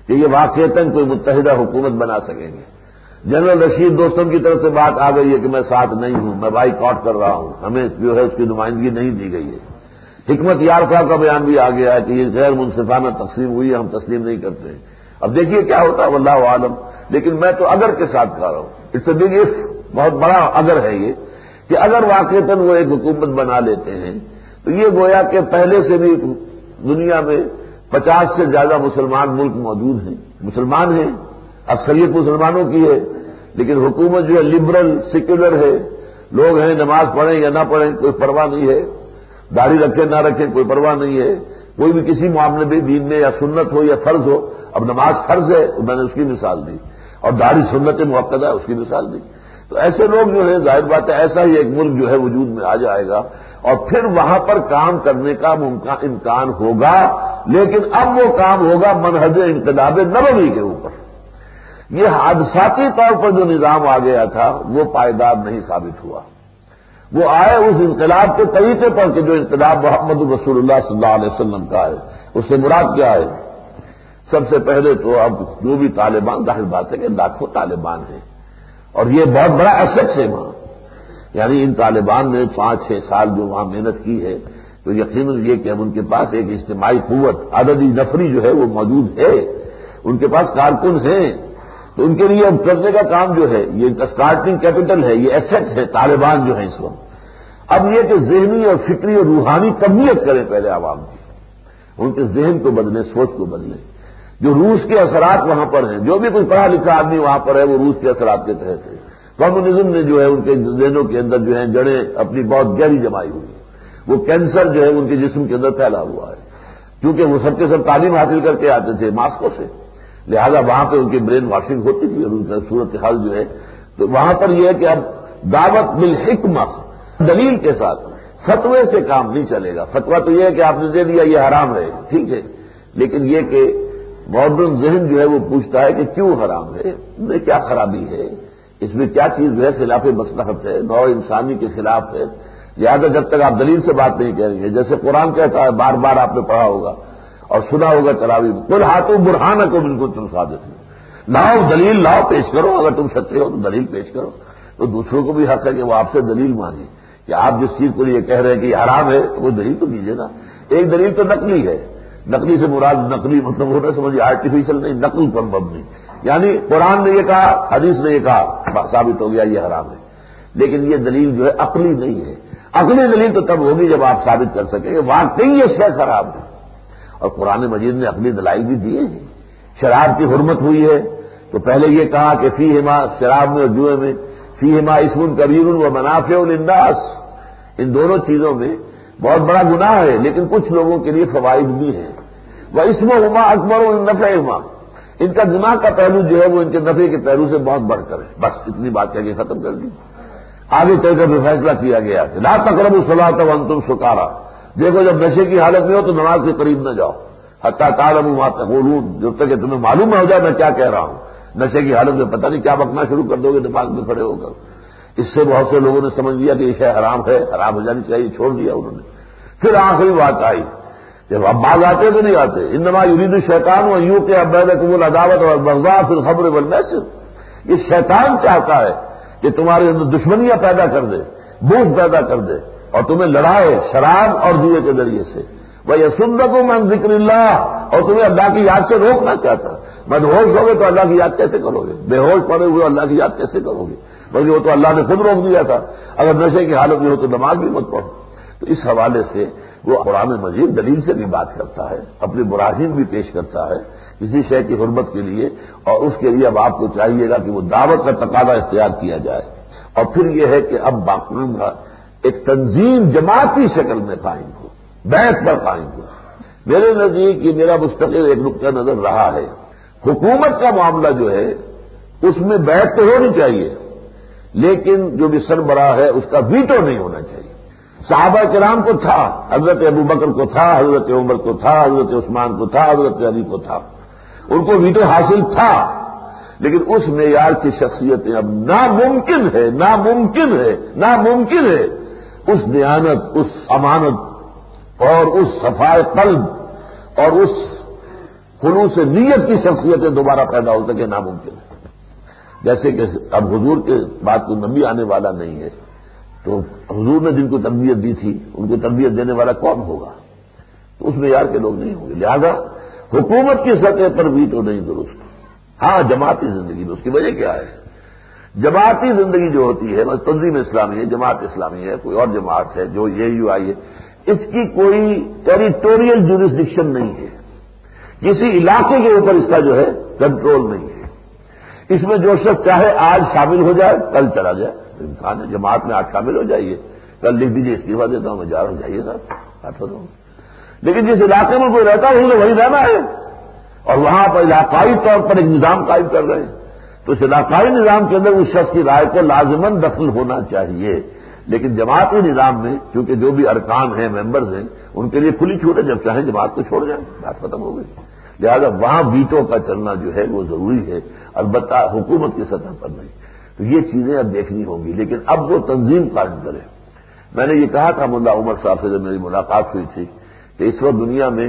کہ یہ واقعتاً کوئی متحدہ حکومت بنا سکیں گے۔ جنرل رشید دوستم کی طرف سے بات آ گئی ہے کہ میں ساتھ نہیں ہوں، میں بائیک آؤٹ کر رہا ہوں، ہمیں جو ہے اس کی نمائندگی نہیں دی گئی ہے۔ حکمت یار صاحب کا بیان بھی آ گیا ہے کہ یہ غیر منصفانہ تقسیم ہوئی ہے، ہم تسلیم نہیں کرتے ہیں۔ اب دیکھیے کیا ہوتا ہے واللہ عالم، لیکن میں تو اگر کے ساتھ کہہ رہا ہوں، اٹس اے بگ اف، بہت بڑا اگر ہے یہ، کہ اگر واقعتاً وہ ایک حکومت بنا لیتے ہیں تو یہ گویا کہ پہلے سے بھی دنیا میں 50 سے زیادہ مسلمان ملک موجود ہیں، مسلمان ہیں، اکثریت مسلمانوں کی ہے، لیکن حکومت جو ہے لبرل سیکولر ہے، لوگ ہیں نماز پڑھیں یا نہ پڑھیں کوئی پرواہ نہیں ہے، داڑھی رکھیں نہ رکھیں کوئی پرواہ نہیں ہے، کوئی بھی کسی معاملے میں دین میں یا سنت ہو یا فرض ہو، اب نماز فرض ہے میں نے اس کی مثال دی، اور داڑھی سنت موقع ہے اس کی مثال دی۔ تو ایسے لوگ جو ہے ظاہر بات ہے ایسا ہی ایک ملک جو ہے وجود میں آ جائے گا، اور پھر وہاں پر کام کرنے کا امکان ہوگا، لیکن اب وہ کام ہوگا منہج انقلاب نبوی کے اوپر۔ یہ حادثاتی طور پر جو نظام آ گیا تھا وہ پائیدار نہیں ثابت ہوا، وہ آئے اس انقلاب کے طریقے پر کہ جو انقلاب محمد رسول اللہ صلی اللہ علیہ وسلم کا ہے۔ اس سے مراد کیا ہے؟ سب سے پہلے تو اب جو بھی طالبان، ظاہر بات ہے کہ لاکھوں طالبان ہیں، اور یہ بہت بڑا ایسٹ ہے وہاں، یعنی ان طالبان نے 5-6 سال جو وہاں محنت کی ہے، تو یقیناً یہ کہ اب ان کے پاس ایک اجتماعی قوت، عددی نفری جو ہے وہ موجود ہے، ان کے پاس کارکن ہیں، تو ان کے لیے اب کرنے کا کام جو ہے یہ ان کا اسٹارٹنگ کیپٹل ہے، یہ ایسٹس ہے طالبان جو ہیں اس وقت۔ اب یہ کہ ذہنی اور فکری اور روحانی تربیت کریں پہلے عوام کی، ان کے ذہن کو بدلیں، سوچ کو بدلیں۔ جو روس کے اثرات وہاں پر ہیں، جو بھی کوئی پڑھا لکھا آدمی وہاں پر ہے وہ روس کے اثرات کے تحت ہے۔ کمیونزم نے جو ہے ان کے ذہنوں کے اندر جو ہے جڑیں اپنی بہت گہری جمائی ہوئی ہیں، وہ کینسر جو ہے ان کے جسم کے اندر پھیلا ہوا ہے، کیونکہ وہ سب کے سب تعلیم حاصل کر کے آتے تھے ماسکو سے، لہذا وہاں پہ ان کی برین واشنگ ہوتی تھی، اور ان کا صورتحال جو ہے تو وہاں پر یہ ہے کہ اب دعوت بالحکمہ، دلیل کے ساتھ، فتوے سے کام نہیں چلے گا۔ فتویٰ تو یہ ہے کہ آپ نے دے دیا یہ حرام ہے، ٹھیک ہے، لیکن یہ کہ ماڈرن ذہن جو ہے وہ پوچھتا ہے کہ کیوں حرام ہے، اس میں کیا خرابی ہے، اس میں کیا چیز جو ہے خلاف مصلحت ہے، نوع انسانی کے خلاف ہے، لہٰذا جب تک آپ دلیل سے بات نہیں کریں گے، جیسے قرآن کہتا ہے، بار بار آپ نے پڑھا ہوگا اور سنا ہوگا تراویح میں، قل ہاتھوں برہانکم ان کنتم صادقین، لاؤ دلیل لاؤ، پیش کرو، اگر تم سچے ہو تو دلیل پیش کرو۔ تو دوسروں کو بھی حق ہے کہ وہ آپ سے دلیل مانگے کہ آپ جس چیز کو یہ کہہ رہے ہیں کہ یہ حرام ہے تو وہ دلیل تو دیجیے نا۔ ایک دلیل تو نقلی ہے، نقلی سے مراد نقلی مطلب ہونا سمجھیے آرٹیفیشل نہیں، نقل پر مبنی، یعنی قرآن نے یہ کہا، حدیث نے یہ کہا، ثابت ہو گیا یہ حرام ہے، لیکن یہ دلیل جو ہے عقلی نہیں ہے۔ عقلی دلیل تو تب ہوگی جب آپ ثابت کر سکیں کہ واقعی یہ شے خراب ہے، اور قرآن مجید نے عقلی دلائل بھی دیے ہیں۔ شراب کی حرمت ہوئی ہے تو پہلے یہ کہا کہ فیہما، شراب میں اور جوئے میں، فیہما اسم کبیر و منافع للناس، ان دونوں چیزوں میں بہت بڑا گناہ ہے، لیکن کچھ لوگوں کے لیے فوائد بھی ہیں۔ وہ اسمہما اکبر من نفعہما، ان کا گناہ کا پہلو جو ہے وہ ان کے نفع کے پہلو سے بہت بڑھ کر ہے۔ بس اتنی بات کہہ کے ختم کر دی۔ آگے چل کر فیصلہ کیا گیا کہ لا تقربوا الصلاۃ وانتم سکارى، دیکھو جب نشے کی حالت میں ہو تو نماز کے قریب نہ جاؤ، حتیٰ تعلموا ما تقولون، جب تک کہ تمہیں معلوم نہ ہو جائے میں کیا کہہ رہا ہوں۔ نشے کی حالت میں پتہ نہیں کیا بکنا شروع کر دو گے نماز میں کھڑے ہو کر۔ اس سے بہت سے لوگوں نے سمجھ لیا کہ یہ شے حرام ہے، حرام ہو جانی چاہیے، چھوڑ دیا انہوں نے۔ پھر آخری بات آئی، جب اب باز آتے تو نہیں آتے، انما یرید الشیطان ان یوقع بینکم العداوۃ والبغضاء فی الخمر والمیسر، یہ شیطان چاہتا ہے کہ تمہارے اندر دشمنیاں پیدا کر دے، بغض پیدا کر دے، اور تمہیں لڑائے شراب اور جوئے کے ذریعے سے۔ وَيَصُدَّكُمْ عَنْ ذِكْرِ اللَّهِ، اور تمہیں اللہ کی یاد سے روکنا چاہتا ہے۔ مدہوش ہوگے تو اللہ کی یاد کیسے کرو گے؟ بے ہوش پڑے ہوئے اللہ کی یاد کیسے کرو گے؟ بلکہ وہ تو اللہ نے خود روک دیا تھا، اگر نشے کی حالت میں ہو تو نماز بھی مت پڑھو۔ تو اس حوالے سے وہ قرآن مجید دلیل سے بھی بات کرتا ہے، اپنی براہین بھی پیش کرتا ہے کسی شے کی حرمت کے لیے، اور اس کے لیے اب آپ کو چاہیے گا کہ وہ دعوت کا تقاضا اختیار کیا جائے، اور پھر یہ ہے کہ اب باقاعدہ ایک تنظیم جماعتی شکل میں قائم ہو، بیعت پر قائم ہو۔ میرے نزدیک یہ میرا مستقل ایک نقطہ نظر رہا ہے، حکومت کا معاملہ جو ہے اس میں بیعت تو ہونی چاہیے، لیکن جو بھی سربراہ ہے اس کا ویٹو نہیں ہونا چاہیے۔ صحابہ کرام کو تھا، حضرت ابوبکر کو تھا، حضرت عمر کو تھا، حضرت عثمان کو تھا، حضرت علی کو تھا، ان کو ویٹو حاصل تھا، لیکن اس معیار کی شخصیتیں اب ناممکن ہے اس دیانت، اس امانت اور اس صفائے قلب اور اس خلوص نیت کی شخصیتیں دوبارہ پیدا ہو سکے ناممکن ہے۔ جیسے کہ اب حضور کے بعد کوئی نبی آنے والا نہیں ہے، تو حضور نے جن کو تربیت دی تھی ان کو تربیت دینے والا کون ہوگا؟ تو اس معیار کے لوگ نہیں ہوں گے، لہذا حکومت کی سطح پر بھی تو نہیں درست۔ ہاں جماعتی زندگی میں اس کی وجہ کیا ہے؟ جماعتی زندگی جو ہوتی ہے، بس تنظیم اسلامی ہے، جماعت اسلامی ہے، کوئی اور جماعت ہے جو AUI ہے، اس کی کوئی ٹیریٹوریل جورسڈکشن نہیں ہے، کسی علاقے کے اوپر اس کا جو ہے کنٹرول نہیں ہے۔ اس میں جو شخص چاہے آج شامل ہو جائے کل چلا جائے، امکان ہے جماعت میں آج شامل ہو جائیے، کل لکھ دیجیے استعفیٰ دیتا ہوں میں جا رہا ہوں، جائیے صاحب بات کرتا ہوں۔ لیکن جس علاقے میں کوئی رہتا ہے وہیں رہنا ہے، اور وہاں پر علاقائی طور پر ایک نظام قائم کر رہے ہیں، تو اس علاقائی نظام کے اندر اس شخص کی رائے کو لازماً دخل ہونا چاہیے۔ لیکن جماعتی نظام میں چونکہ جو بھی ارکان ہیں، ممبرز ہیں، ان کے لیے کھلی چھوٹ ہے، جب چاہیں جماعت کو چھوڑ جائیں، بات ختم ہو گئی۔ لہذا وہاں ویٹو کا چلنا جو ہے وہ ضروری ہے، البتہ حکومت کی سطح پر نہیں۔ تو یہ چیزیں اب دیکھنی ہوں گی، لیکن اب وہ تنظیم قائم کرے۔ میں نے یہ کہا تھا ملا عمر صاحب سے جب میری ملاقات ہوئی تھی کہ اس وقت دنیا میں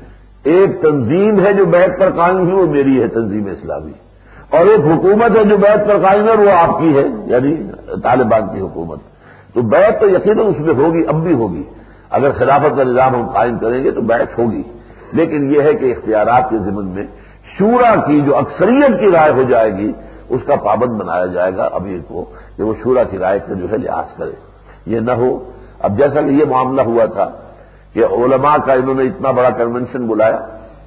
ایک تنظیم ہے جو بیعت پر قائم ہوئی، وہ میری ہے تنظیم اسلامی، اور ایک حکومت ہے جو بیعت پر قائم ہے اور وہ آپ کی ہے، یعنی طالبان کی حکومت۔ تو بیعت تو یقیناً اس میں ہوگی، اب بھی ہوگی۔ اگر خلافت کا نظام ہم قائم کریں گے تو بیعت ہوگی، لیکن یہ ہے کہ اختیارات کے ضمن میں شورا کی جو اکثریت کی رائے ہو جائے گی اس کا پابند بنایا جائے گا امیر کو کہ وہ شورا کی رائے کا جو ہے لحاظ کرے۔ یہ نہ ہو اب جیسا کہ یہ معاملہ ہوا تھا کہ علماء کا انہوں نے اتنا بڑا کنونشن بلایا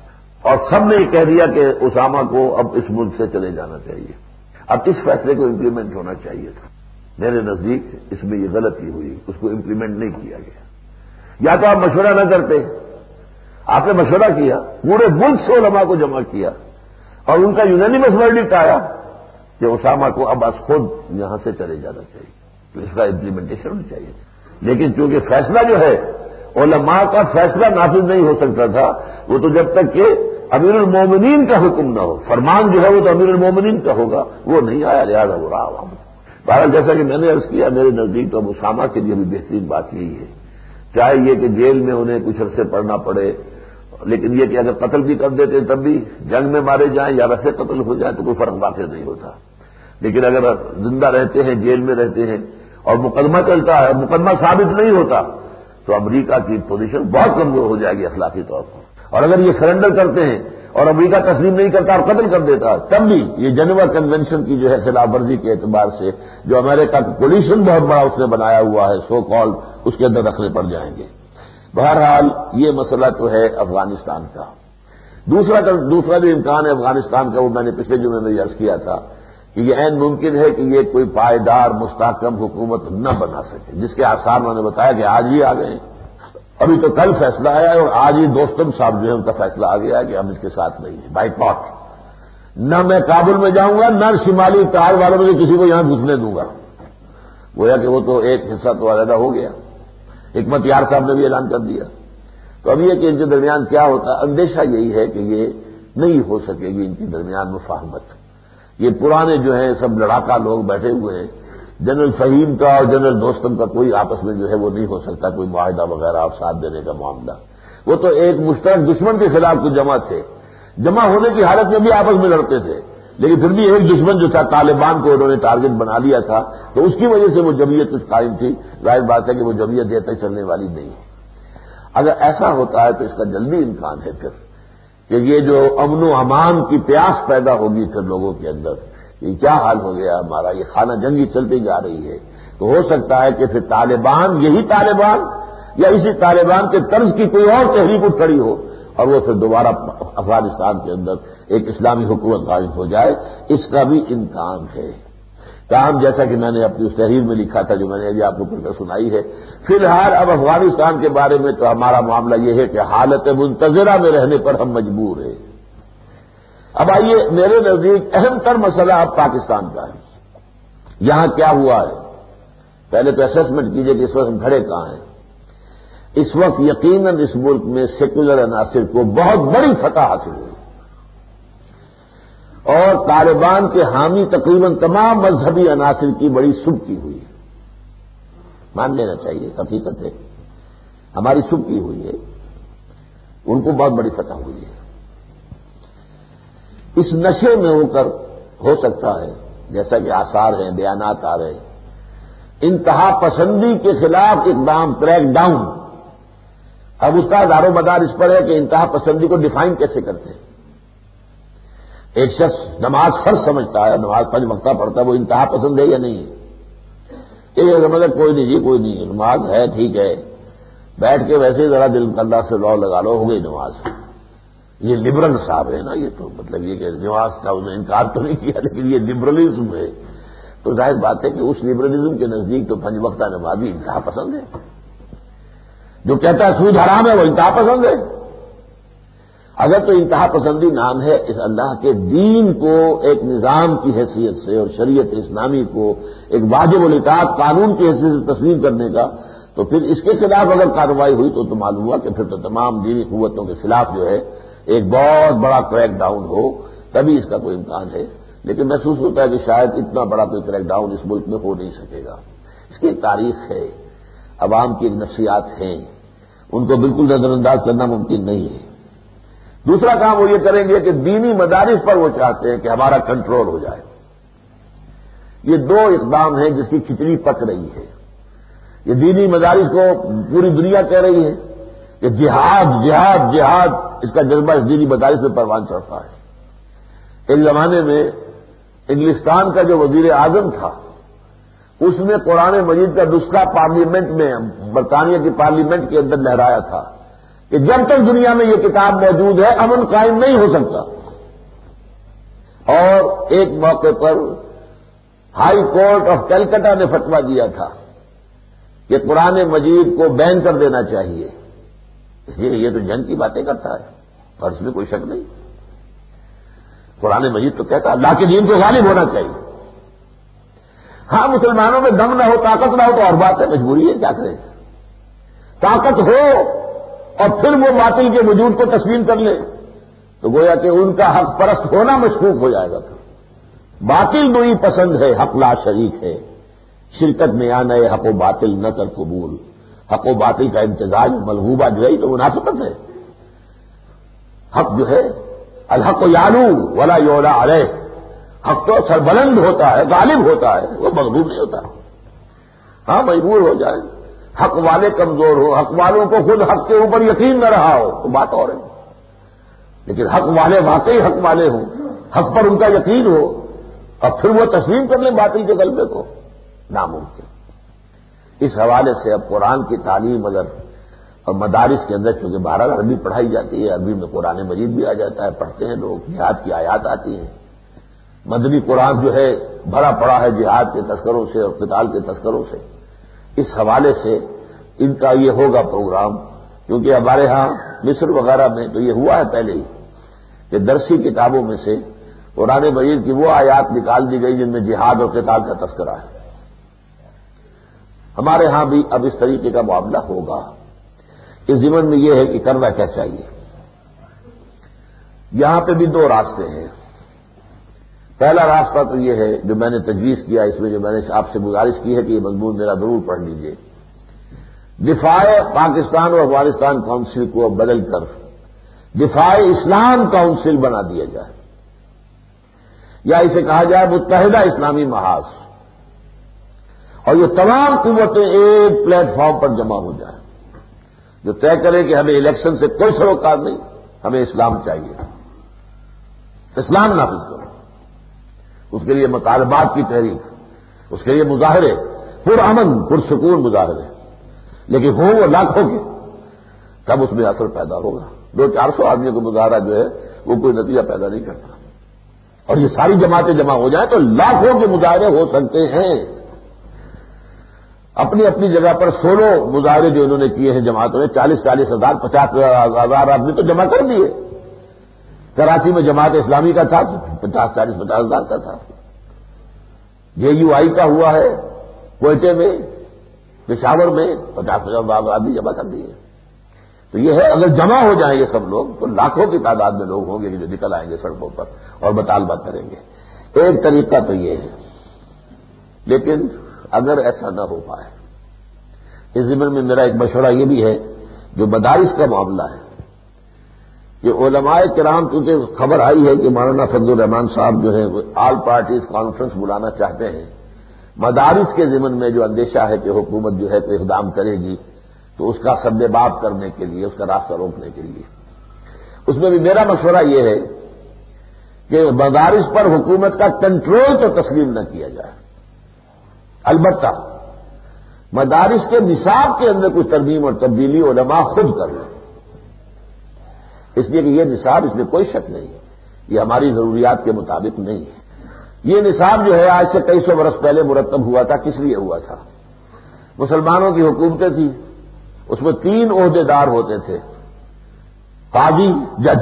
اور سب نے یہ کہہ دیا کہ اسامہ کو اب اس ملک سے چلے جانا چاہیے۔ اب اس فیصلے کو امپلیمنٹ ہونا چاہیے تھا، میرے نزدیک اس میں یہ غلطی ہوئی، اس کو امپلیمنٹ نہیں کیا گیا۔ یا تو آپ مشورہ نہ کرتے، آپ نے مشورہ کیا، پورے ملک سے علماء کو جمع کیا اور ان کا یونانیمس ورڈکٹ آیا کہ اسامہ کو اب از خود یہاں سے چلے جانا چاہیے، تو اس کا امپلیمنٹیشن ہونی چاہیے۔ لیکن چونکہ فیصلہ جو ہے علماء کا فیصلہ نافذ نہیں ہو سکتا تھا، وہ تو جب تک کہ امیر المومنین کا حکم نہ ہو، فرمان جو ہے وہ تو امیر المومنین کا ہوگا، وہ نہیں آیا، لہٰذا وہ رہا عوام۔ بہرحال جیسا کہ میں نے عرض کیا، میرے نزدیک تو اب اسامہ کے لیے بھی بہترین بات یہی ہے، چاہے یہ کہ جیل میں انہیں کچھ عرصے پڑنا پڑے، لیکن یہ کہ اگر قتل بھی کر دیتے تب بھی جنگ میں مارے جائیں یا ویسے قتل ہو جائیں تو کوئی فرق واقع نہیں ہوتا۔ لیکن اگر زندہ رہتے ہیں، جیل میں رہتے ہیں اور مقدمہ چلتا ہے، مقدمہ ثابت نہیں ہوتا تو امریکہ کی پوزیشن بہت کمزور ہو جائے گی اخلاقی طور پر۔ اور اگر یہ سرنڈر کرتے ہیں اور امریکہ تسلیم نہیں کرتا اور قتل کر دیتا تب بھی یہ جنیوا کنونشن کی جو ہے خلاف ورزی کے اعتبار سے جو امریکہ کا پولیشن بہت بڑا اس نے بنایا ہوا ہے سو کال، اس کے اندر رکھنے پڑ جائیں گے۔ بہرحال یہ مسئلہ تو ہے افغانستان کا۔ دوسرا جو امکان ہے افغانستان کا، وہ میں نے پچھلے جمعے میں عرض کیا تھا کہ یہ عین ممکن ہے کہ یہ کوئی پائیدار مستحکم حکومت نہ بنا سکے، جس کے آثار میں نے بتایا کہ آج ہی آ گئے ہیں۔ ابھی تو کل فیصلہ آیا ہے اور آج ہی دوستم صاحب جو ہے ان کا فیصلہ آ گیا ہے کہ ہم اس کے ساتھ نہیں ہیں، بائیکاٹ۔ نہ میں کابل میں جاؤں گا، نہ شمالی اتحاد والوں میں کسی کو یہاں گھسنے دوں گا۔ گویا کہ وہ تو ایک حصہ تو علیحدہ ہو گیا، حکمت یار صاحب نے بھی اعلان کر دیا۔ تو اب یہ کہ ان کے درمیان کیا ہوتا ہے، اندیشہ یہی ہے کہ یہ نہیں ہو سکے گی ان کے درمیان مفاہمت۔ یہ پرانے جو ہیں سب لڑاکا لوگ بیٹھے ہوئے ہیں، جنرل فہیم کا اور جنرل دوستم کا کوئی آپس میں جو ہے وہ نہیں ہو سکتا کوئی معاہدہ وغیرہ اور ساتھ دینے کا معاملہ۔ وہ تو ایک مشترک دشمن کے خلاف کچھ جمع تھے، جمع ہونے کی حالت میں بھی آپس میں لڑتے تھے، لیکن پھر بھی ایک دشمن جو تھا طالبان کو انہوں نے ٹارگٹ بنا لیا تھا، تو اس کی وجہ سے وہ جمعیت کچھ قائم تھی۔ ظاہر بات ہے کہ وہ جمعیت دیر تک چلنے والی نہیں ہے۔ اگر ایسا ہوتا ہے تو اس کا جلدی امکان ہے پھر کہ یہ جو امن و امان کی پیاس پیدا ہوگی پھر لوگوں کے اندر، یہ کیا حال ہو گیا ہمارا، یہ خانہ جنگی چلتی جا رہی ہے، تو ہو سکتا ہے کہ پھر طالبان، یہی طالبان یا اسی طالبان کے طرز کی کوئی اور تحریک اٹھ کھڑی ہو اور وہ پھر دوبارہ افغانستان کے اندر ایک اسلامی حکومت قائم ہو جائے، اس کا بھی امکان ہے۔ تاہم جیسا کہ میں نے اپنی اس تحریر میں لکھا تھا جو میں نے ابھی آپ کو پڑھ کر سنائی ہے، فی الحال اب افغانستان کے بارے میں تو ہمارا معاملہ یہ ہے کہ حالت منتظرہ میں رہنے پر ہم مجبور ہیں۔ اب آئیے، میرے نزدیک اہم تر مسئلہ اب پاکستان کا ہے۔ یہاں کیا ہوا ہے، پہلے تو اسسمنٹ کیجئے کہ اس وقت ہم کھڑے کہاں ہیں۔ اس وقت یقیناً اس ملک میں سیکولر عناصر کو بہت بڑی فتح حاصل ہوئی اور طالبان کے حامی تقریباً تمام مذہبی عناصر کی بڑی سبکی ہوئی ہے، مان لینا چاہیے، حقیقت ہے ہماری سبکی ہوئی ہے، ان کو بہت بڑی فتح ہوئی ہے۔ اس نشے میں ہو کر ہو سکتا ہے، جیسا کہ آثار ہیں، بیانات آ رہے ہیں، انتہا پسندی کے خلاف اقدام، کریک ڈاؤن۔ اب اس کا دار و مدار اس پر ہے کہ انتہا پسندی کو ڈیفائن کیسے کرتے ہیں۔ ایک شخص نماز فرض سمجھتا ہے، نماز 5 وقتہ پڑھتا ہے، وہ انتہا پسند ہے یا نہیں ہے؟ یہ سمجھتا کوئی نہیں جی، کوئی نہیں، نماز ہے ٹھیک ہے، بیٹھ کے ویسے ہی ذرا دل اللہ سے لو لگا لو، ہو گئی نماز۔ یہ لبرل صاحب ہے نا، یہ تو مطلب یہ کہ نماز کا انہوں نے انکار تو نہیں کیا، لیکن یہ لبرلزم ہے۔ تو ظاہر بات ہے کہ اس لبرلزم کے نزدیک تو 5 وقتہ نماز بھی انتہا پسند ہے۔ جو کہتا ہے سود حرام ہے وہ انتہا پسند ہے۔ اگر تو انتہا پسندی نام ہے اس اللہ کے دین کو ایک نظام کی حیثیت سے اور شریعت اسلامی کو ایک واجب الاطاعت قانون کی حیثیت سے تسلیم کرنے کا، تو پھر اس کے خلاف اگر کارروائی ہوئی تو معلوم ہوا کہ پھر تو تمام دینی قوتوں کے خلاف جو ہے ایک بہت بڑا کریک ڈاؤن ہو، تبھی اس کا کوئی امکان ہے۔ لیکن محسوس ہوتا ہے کہ شاید اتنا بڑا کوئی کریک ڈاؤن اس ملک میں ہو نہیں سکے گا۔ اس کی تاریخ ہے، عوام کی ایک نفسیات ہیں، ان کو بالکل نظر انداز کرنا ممکن نہیں ہے۔ دوسرا کام وہ یہ کریں گے کہ دینی مدارس پر وہ چاہتے ہیں کہ ہمارا کنٹرول ہو جائے۔ یہ 2 اقدام ہیں جس کی کھچڑی پک رہی ہے۔ یہ دینی مدارس کو پوری دنیا کہہ رہی ہے کہ جہاد جہاد جہاد، اس کا جذبہ اس دینی مدارس میں پروان چڑھتا ہے۔ ایک زمانے میں انگلستان کا جو وزیر اعظم تھا، اس نے قرآن مجید کا نسخہ پارلیمنٹ میں، برطانیہ کی پارلیمنٹ کے اندر لہرایا تھا کہ جب تک دنیا میں یہ کتاب موجود ہے امن قائم نہیں ہو سکتا۔ اور ایک موقع پر ہائی کورٹ آف کلکتہ نے فتویٰ دیا تھا کہ قرآن مجید کو بین کر دینا چاہیے۔ اس لیے یہ تو جنگ کی باتیں کرتا ہے اور اس میں کوئی شک نہیں۔ قرآن مجید تو کہتا ہے اللہ کے دین کو غالب ہونا چاہیے۔ ہاں مسلمانوں میں دم نہ ہو، طاقت نہ ہو تو اور بات ہے، مجبوری ہے، کیا کریں۔ طاقت ہو اور پھر وہ باطل کے وجود کو تسلیم کر لے تو گویا کہ ان کا حق پرست ہونا مشکوک ہو جائے گا۔ باطل دوئی پسند ہے، حق لا شریک ہے، شرکت میں آنا ہے حق و باطل نہ کر قبول۔ حق و باطل کا امتزاج ملغوبہ جو ہے تو منافقت ہے۔ حق جو ہے الحق یعلو ولا یعلی علیہ، حق تو سربلند ہوتا ہے، غالب ہوتا ہے، وہ مغلوب نہیں ہوتا۔ ہاں مجبور ہو جائے، حق والے کمزور ہو، حق والوں کو خود حق کے اوپر یقین نہ رہا ہو تو بات اور ہے، لیکن حق والے واقعی حق والے ہوں، حق پر ان کا یقین ہو اور پھر وہ تسلیم کر لیں باطل کے غلبے کو، ناممکن۔ اس حوالے سے اب قرآن کی تعلیم اگر اور مدارس کے اندر چونکہ بہرحال عربی پڑھائی جاتی ہے، عربی میں قرآن مجید بھی آ جاتا ہے، پڑھتے ہیں لوگ، جہاد کی آیات آتی ہیں، مدنی قرآن جو ہے بھرا پڑا ہے جہاد کے تذکروں سے اور قتال کے تذکروں سے۔ اس حوالے سے ان کا یہ ہوگا پروگرام، کیونکہ ہمارے ہاں مصر وغیرہ میں تو یہ ہوا ہے پہلے ہی کہ درسی کتابوں میں سے قرآن مجید کی وہ آیات نکال دی گئی جن میں جہاد اور قتال کا تذکرہ ہے۔ ہمارے ہاں بھی اب اس طریقے کا معاملہ ہوگا۔ اس ضمن میں یہ ہے کہ کرنا کیا چاہیے۔ یہاں پہ بھی 2 راستے ہیں۔ پہلا راستہ تو یہ ہے جو میں نے تجویز کیا، اس میں جو میں نے آپ سے گزارش کی ہے کہ یہ مضمون میرا ضرور پڑھ لیجئے، دفاع پاکستان اور افغانستان کونسل کو بدل کر دفاع اسلام کونسل بنا دیا جائے، یا اسے کہا جائے متحدہ اسلامی محاذ، اور یہ تمام قوتیں ایک پلیٹ فارم پر جمع ہو جائیں، جو طے کرے کہ ہمیں الیکشن سے کوئی سروکار نہیں، ہمیں اسلام چاہیے، اسلام نافذ کرو۔ اس کے لیے مطالبات کی تحریک، اس کے لیے مظاہرے، پرامن پرسکون مظاہرے، لیکن ہوں وہ لاکھوں کے، تب اس میں اثر پیدا ہوگا۔ 200-400 آدمیوں کا مظاہرہ جو ہے وہ کوئی نتیجہ پیدا نہیں کرتا، اور یہ ساری جماعتیں جمع ہو جائیں تو لاکھوں کے مظاہرے ہو سکتے ہیں۔ اپنی اپنی جگہ پر 16 مظاہرے جو انہوں نے کیے ہیں جماعتوں نے، 40,000 50,000 آدمی تو جمع کر دیے۔ کراچی میں جماعت اسلامی کا تھا 50,000 کا تھا، JUI کا ہوا ہے کوئٹے میں، پشاور میں 50,000 آدمی جمع کر دیے۔ تو یہ ہے اگر جمع ہو جائیں یہ سب لوگ تو لاکھوں کی تعداد میں لوگ ہوں گے جو نکل آئیں گے سڑکوں پر اور مطالبہ کریں گے۔ ایک طریقہ تو یہ ہے، لیکن اگر ایسا نہ ہو پائے، اس ضمن میں میرا ایک مشورہ یہ بھی ہے، جو مدارس کا معاملہ ہے کہ علماء کرام کیونکہ خبر آئی ہے کہ مولانا فضل الرحمان صاحب جو ہے آل پارٹیز کانفرنس بلانا چاہتے ہیں، مدارس کے ضمن میں جو اندیشہ ہے کہ حکومت جو ہے کوئی اقدام کرے گی تو اس کا سدباب کرنے کے لیے، اس کا راستہ روکنے کے لیے، اس میں بھی میرا مشورہ یہ ہے کہ مدارس پر حکومت کا کنٹرول تو تسلیم نہ کیا جائے، البتہ مدارس کے نصاب کے اندر کوئی ترمیم اور تبدیلی علماء خود کر لیں، اس لیے کہ یہ نصاب، اس میں کوئی شک نہیں ہے، یہ ہماری ضروریات کے مطابق نہیں ہے۔ یہ نصاب جو ہے آج سے کئی سو برس پہلے مرتب ہوا تھا، کس لیے ہوا تھا؟ مسلمانوں کی حکومتیں تھیں، اس میں 3 عہدیدار ہوتے تھے، قاضی، جج،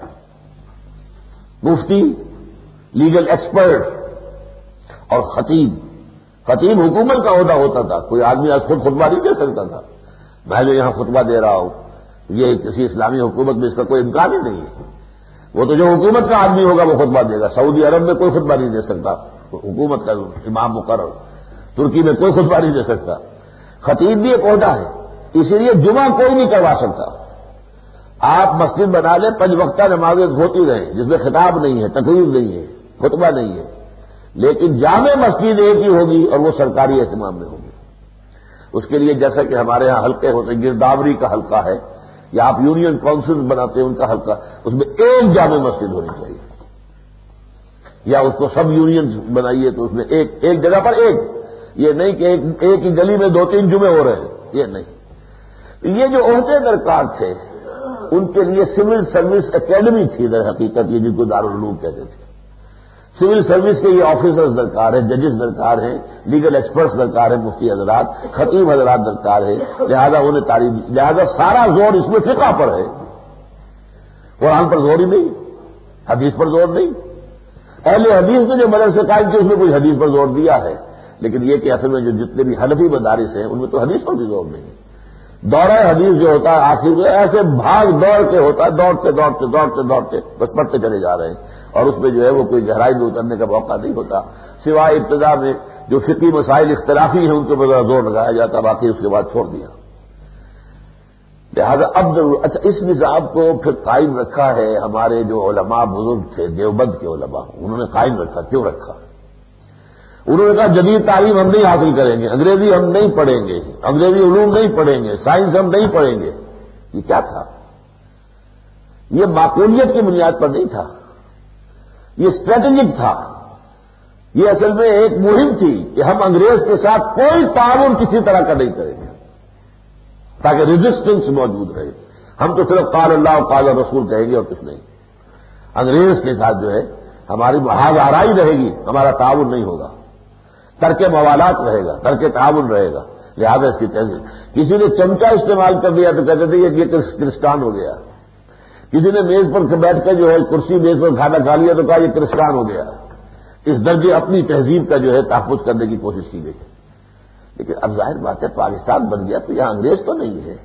مفتی، لیگل ایکسپرٹ اور خطیب۔ خطیب حکومت کا عہدہ ہوتا تھا، کوئی آدمی آج خود خطبہ نہیں دے سکتا تھا، میں جو یہاں خطبہ دے رہا ہوں یہ کسی اسلامی حکومت میں اس کا کوئی امکان ہی نہیں ہے، وہ تو جو حکومت کا آدمی ہوگا وہ خطبہ دے گا۔ سعودی عرب میں کوئی خطبہ نہیں دے سکتا، حکومت کا امام مقرر، ترکی میں کوئی خطبہ نہیں دے سکتا۔ خطیب بھی ایک عہدہ ہے، اسی لیے جمعہ کوئی نہیں کروا سکتا۔ آپ مسجد بنا لیں، 5 وقتہ نمازیں ہوتی رہیں جس میں خطاب نہیں ہے، تقریر نہیں ہے، خطبہ نہیں ہے، لیکن جامع مسجد ایک ہی ہوگی اور وہ سرکاری اہتمام میں ہوگی۔ اس کے لیے جیسا کہ ہمارے ہاں حلقے ہوتے ہیں، گرداوری کا حلقہ ہے یا آپ یونین کونسل بناتے ہیں ان کا حلقہ، اس میں ایک جامع مسجد ہونی چاہیے، یا اس کو سب یونین بنائیے تو اس میں ایک جگہ پر ایک، یہ نہیں کہ ایک ہی گلی میں 2-3 جمعے ہو رہے ہیں، یہ نہیں۔ یہ جو عہدے درکار تھے ان کے لیے سول سروس اکیڈمی تھی در حقیقت، یہ جن کو دارالعلوم کہتے تھے۔ سول سروس کے یہ آفیسرز درکار ہیں، ججز درکار ہیں، لیگل ایکسپرٹس درکار ہیں، مفتی حضرات، خطیب حضرات درکار ہے، لہذا انہیں تعلیم، لہذا سارا زور اس میں فقہ پر ہے، قرآن پر زور ہی نہیں، حدیث پر زور نہیں۔ اہل حدیث نے جو مدرسے قائم کیے اس میں کوئی حدیث پر زور دیا ہے، لیکن یہ کہ اصل میں جو جتنے بھی حنفی مدارس ہیں ان میں تو حدیث پر بھی زور نہیں ہے۔ دورہ حدیث جو ہوتا ہے آخر میں ایسے بھاگ دوڑ کے ہوتا ہے، دوڑتے بس پڑھتے چلے جا رہے ہیں، اور اس میں جو ہے وہ کوئی گہرائی میں اترنے کا موقع نہیں ہوتا، سوائے ابتدا میں جو فقہی مسائل اختلافی ہیں ان کے اوپر زور لگایا جاتا، باقی اس کے بعد چھوڑ دیا۔ لہذا اب اچھا اس نظام کو پھر قائم رکھا ہے ہمارے جو علماء بزرگ تھے، دیوبند کے علماء، انہوں نے قائم رکھا، کیوں رکھا؟ انہوں نے کہا جدید تعلیم ہم نہیں حاصل کریں گے، انگریزی ہم نہیں پڑھیں گے، انگریزی علوم نہیں پڑھیں گے، سائنس ہم نہیں پڑھیں گے۔ یہ کیا تھا؟ یہ معقولیت کی بنیاد پر نہیں تھا، یہ اسٹریٹجک تھا، یہ اصل میں ایک مہم تھی کہ ہم انگریز کے ساتھ کوئی تعاون کسی طرح کا نہیں کریں گے تاکہ ریزسٹنس موجود رہے۔ ہم تو صرف قال اللہ و قال رسول کہیں گے اور کچھ نہیں۔ انگریز کے ساتھ جو ہے ہماری محاذ آرائی رہے گی، ہمارا تعاون نہیں ہوگا، ترک موالات رہے گا، ترک تعاون رہے گا۔ لہذا اس کی تہذیب، کسی نے چمچہ استعمال کر دیا تو کہتے تھے یہ کرسٹان ہو گیا، کسی نے میز پر بیٹھ کے جو ہے کرسی میز پر کھانا کھا لیا تو کہا یہ کرسٹان ہو گیا۔ اس درجے اپنی تہذیب کا جو ہے تحفظ کرنے کی کوشش کی گئی، لیکن اب ظاہر بات ہے پاکستان بن گیا تو یہاں انگریز تو نہیں ہے،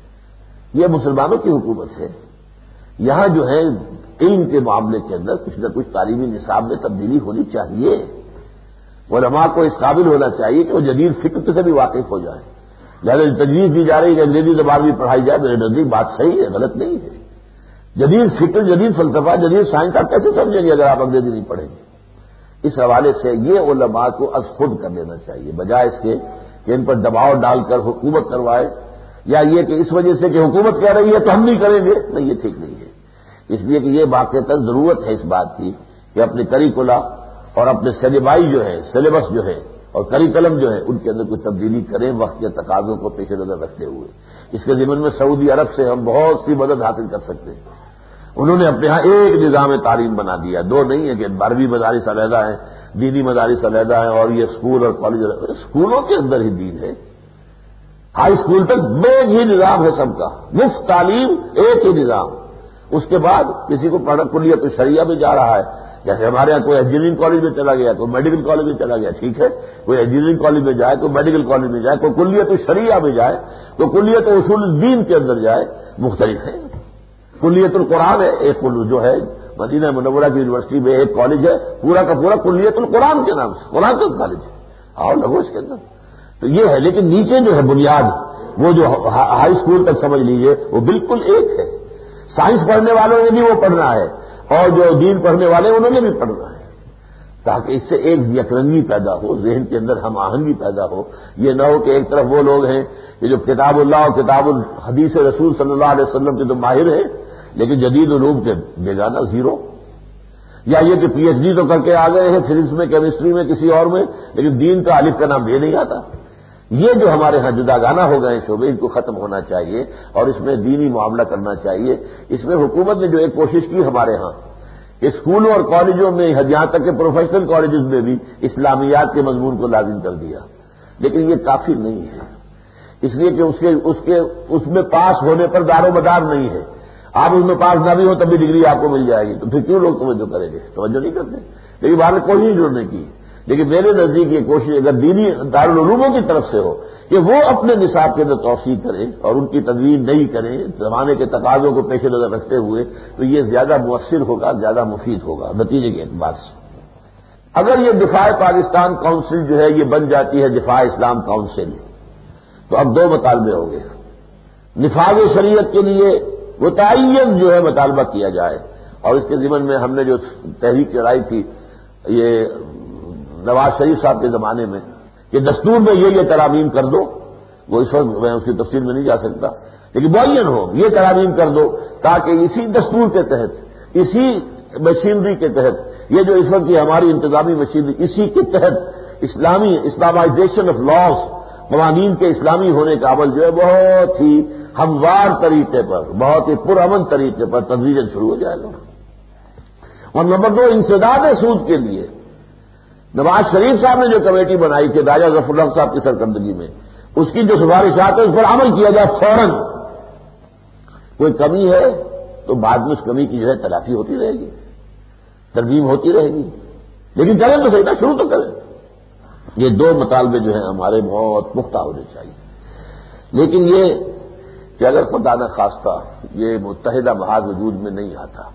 یہ مسلمانوں کی حکومت ہے۔ یہاں جو ہے علم کے معاملے کے اندر کچھ نہ کچھ تعلیمی نصاب میں تبدیلی ہونی چاہیے، علماء کو اس قابل ہونا چاہیے کہ وہ جدید فکر سے بھی واقف ہو جائیں۔ لہذا تجویز دی جا رہی ہے کہ انگریزی زبان بھی پڑھائی جائے، میرے نزدیک بات صحیح ہے، غلط نہیں ہے۔ جدید فکر، جدید فلسفہ، جدید سائنس آپ کیسے سمجھیں گے اگر آپ انگریزی نہیں پڑھیں گے؟ اس حوالے سے یہ علماء کو از خود کر لینا چاہیے، بجائے اس کے کہ ان پر دباؤ ڈال کر حکومت کروائے، یا یہ کہ اس وجہ سے کہ حکومت کہہ رہی ہے تو ہم نہیں کریں گے، نہیں، یہ ٹھیک نہیں ہے۔ اس لیے کہ یہ واقعتاً ضرورت ہے اس بات کی کہ اپنے کریکولا اور اپنے سلیبائی جو ہے، سلیبس جو ہے اور کریکلم جو ہے ان کے اندر کوئی تبدیلی کریں وقت کے تقاضوں کو پیش نظر رکھتے ہوئے۔ اس کے ضمن میں سعودی عرب سے ہم بہت سی مدد حاصل کر سکتے ہیں۔ انہوں نے اپنے ہاں ایک نظام تعلیم بنا دیا، 2 نہیں ہے کہ 12ویں مدارس علیحدہ ہیں، دینی مدارس علیحدہ ہیں اور یہ اسکول اور کالج، اسکولوں کے اندر ہی دین ہے، ہائی اسکول تک ایک ہی نظام ہے سب کا، مفت تعلیم، ایک ہی نظام۔ اس کے بعد کسی کو پڑھنا کلیت الشریعہ میں جا رہا ہے، جیسے ہمارے یہاں کوئی انجینئرنگ کالج میں چلا گیا، کوئی میڈیکل کالج میں چلا گیا، ٹھیک ہے، کوئی انجینئرنگ کالج میں جائے، کوئی میڈیکل کالج میں جائے، کوئی کلیت الشریعہ میں جائے، کوئی کلیت اصول الدین کے اندر جائے، مختلف ہے۔ کلیت القرآن ہے ایک جو ہے مدینہ منورہ کی یونیورسٹی میں ایک کالج ہے پورا کا پورا کلیت القرآن کے نام سے، قرآن کا کالج ہے، آؤ لگو اس کے اندر۔ تو یہ ہے، لیکن نیچے جو ہے بنیاد وہ جو ہائی اسکول تک سمجھ لیجئے وہ بالکل ایک ہے۔ سائنس پڑھنے والوں نے بھی وہ پڑھنا ہے اور جو دین پڑھنے والے انہوں نے بھی پڑھنا ہے، تاکہ اس سے ایک یکرنگی پیدا ہو، ذہن کے اندر ہم آہنگی پیدا ہو۔ یہ نہ ہو کہ ایک طرف وہ لوگ ہیں کہ جو کتاب اللہ اور کتاب الحدیث رسول صلی اللہ علیہ وسلم کے تو ماہر ہیں لیکن جدید علوم کے بیگانہ زیرو، یا یہ کہ پی ایچ ڈی تو کر کے آ گئے ہیں فزکس میں، کیمسٹری میں، کسی اور میں، لیکن دین کا الف کا نام یہ نہیں آتا۔ یہ جو ہمارے ہاں جدا گانا ہو گئے شعبے، ان کو ختم ہونا چاہیے اور اس میں دینی معاملہ کرنا چاہیے۔ اس میں حکومت نے جو ایک کوشش کی ہمارے ہاں، اسکولوں اور کالجوں میں، یہاں تک کہ پروفیشنل کالجز میں بھی اسلامیات کے مضمون کو لازم کر دیا، لیکن یہ کافی نہیں ہے، اس لیے کہ اس میں پاس ہونے پر دار و مدار نہیں ہے۔ آپ اس میں پاس نہ بھی ہو تب بھی ڈگری آپ کو مل جائے گی، تو پھر کیوں لوگ توجہ کریں گے؟ توجہ نہیں کرتے، لیکن بعد میں کوشش جڑنے کی۔ لیکن میرے نزدیک یہ کوشش اگر دینی دارالعلوموں کی طرف سے ہو کہ وہ اپنے نصاب کے اندر توسیع کریں اور ان کی تدوین نئی کریں زمانے کے تقاضوں کو پیش نظر رکھتے ہوئے، تو یہ زیادہ مؤثر ہوگا، زیادہ مفید ہوگا نتیجے کے اعتبار سے۔ اگر یہ دفاع پاکستان کونسل جو ہے یہ بن جاتی ہے دفاع اسلام کونسل، تو اب دو مطالبے ہوں گے۔ نفاذ شریعت کے لیے متعین جو ہے مطالبہ کیا جائے، اور اس کے ضمن میں ہم نے جو تحریک چلائی تھی یہ نواز شریف صاحب کے زمانے میں کہ دستور میں یہ ترامیم کر دو، وہ اس وقت میں اس کی تفصیل میں نہیں جا سکتا، لیکن معین ہو یہ ترامیم کر دو تاکہ اسی دستور کے تحت، اسی مشینری کے تحت، یہ جو اس وقت کی ہماری انتظامی مشینری، اسی کے تحت اسلامائزیشن آف لاز، قوانین کے اسلامی ہونے کا عمل جو ہے بہت ہی ہموار طریقے پر، بہت ہی پرامن طریقے پر تدریجاً شروع ہو جائے گا۔ اور نمبر دو، انسداد سود کے لیے نواز شریف صاحب نے جو کمیٹی بنائی تھی راجہ ظفر الحق صاحب کی سرکردگی میں، اس کی جو سفارشات ہے اس پر عمل کیا جائے فوراً۔ کوئی کمی ہے تو بعد میں اس کمی کی جو ہے تلافی ہوتی رہے گی، ترمیم ہوتی رہے گی، لیکن چلیں تو صحیح نا، شروع تو کریں۔ یہ دو مطالبے جو ہیں ہمارے بہت پختہ ہونے چاہیے۔ لیکن یہ کہ اگر خدا نہ خواستہ یہ متحدہ محاذ وجود میں نہیں آتا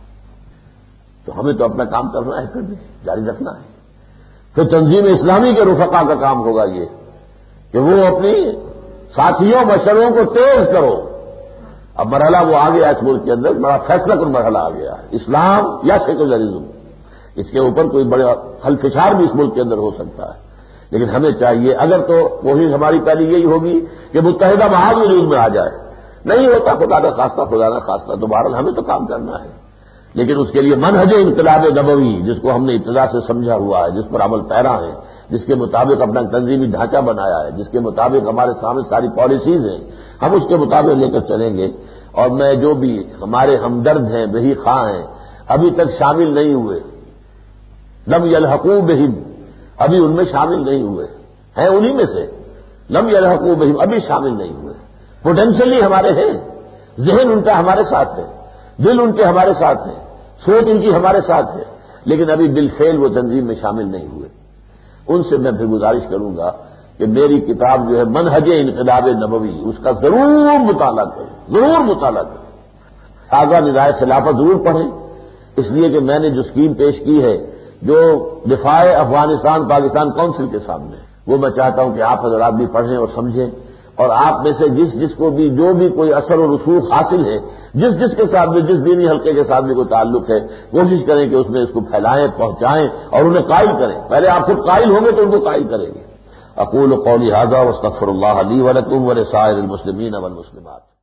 تو ہمیں تو اپنا کام کرنا ہے، پھر بھی جاری رکھنا ہے۔ پھر تنظیم اسلامی کے رفقا کا کام ہوگا یہ کہ وہ اپنی ساتھیوں مشروں کو تیز کرو۔ اب مرحلہ وہ آ گیا اس ملک کے اندر، بڑا فیصلہ کن مرحلہ آ گیا، اسلام یا سیکولرزم، اس کے اوپر کوئی بڑا خلفشار بھی اس ملک کے اندر ہو سکتا ہے۔ لیکن ہمیں چاہیے اگر تو کوشش ہماری پہلی یہی ہوگی کہ متحدہ محاذ وجود میں آ جائے، نہیں ہوتا خدا نہ خواستہ تو بہرحال ہمیں تو کام کرنا ہے، لیکن اس کے لیے منہج انقلاب نبوی جس کو ہم نے ابتدا سے سمجھا ہوا ہے، جس پر عمل پیرا ہے، جس کے مطابق اپنا تنظیمی ڈھانچہ بنایا ہے، جس کے مطابق ہمارے سامنے ساری پالیسیز ہیں، ہم اس کے مطابق لے کر چلیں گے۔ اور میں جو بھی ہمارے ہمدرد ہیں، بہی خواہ ہیں، ابھی تک شامل نہیں ہوئے، لم یلحقوا بہم، ابھی ان میں شامل نہیں ہوئے ہیں، انہی میں سے لم یلحقوا بہم، ابھی شامل نہیں ہوئے، پوٹینشلی ہمارے ہیں، ذہن ان کا ہمارے ساتھ ہے، دل ان کے ہمارے ساتھ ہے، سوچ ان کی ہمارے ساتھ ہے، لیکن ابھی بالفعل وہ تنظیم میں شامل نہیں ہوئے۔ ان سے میں پھر گزارش کروں گا کہ میری کتاب جو ہے منہج انقلاب نبوی، اس کا ضرور مطالعہ کریں، ضرور مطالعہ کریں، تازہ ندائے خلافت ضرور پڑھیں، اس لیے کہ میں نے جو اسکیم پیش کی ہے جو دفاع افغانستان پاکستان کونسل کے سامنے، وہ میں چاہتا ہوں کہ آپ حضرات بھی پڑھیں اور سمجھیں، اور آپ میں سے جس کو بھی جو بھی کوئی اثر و رسوخ حاصل ہے، جس کے ساتھ بھی، جس دینی حلقے کے ساتھ بھی کوئی تعلق ہے، کوشش کریں کہ اس میں اس کو پھیلائیں، پہنچائیں اور انہیں قائل کریں۔ پہلے آپ خود قائل ہوں گے تو ان کو قائل کریں گے۔ اقول قولی ھذا واستغفر اللہ لی ولکم ولسائر المسلمین والمسلمات۔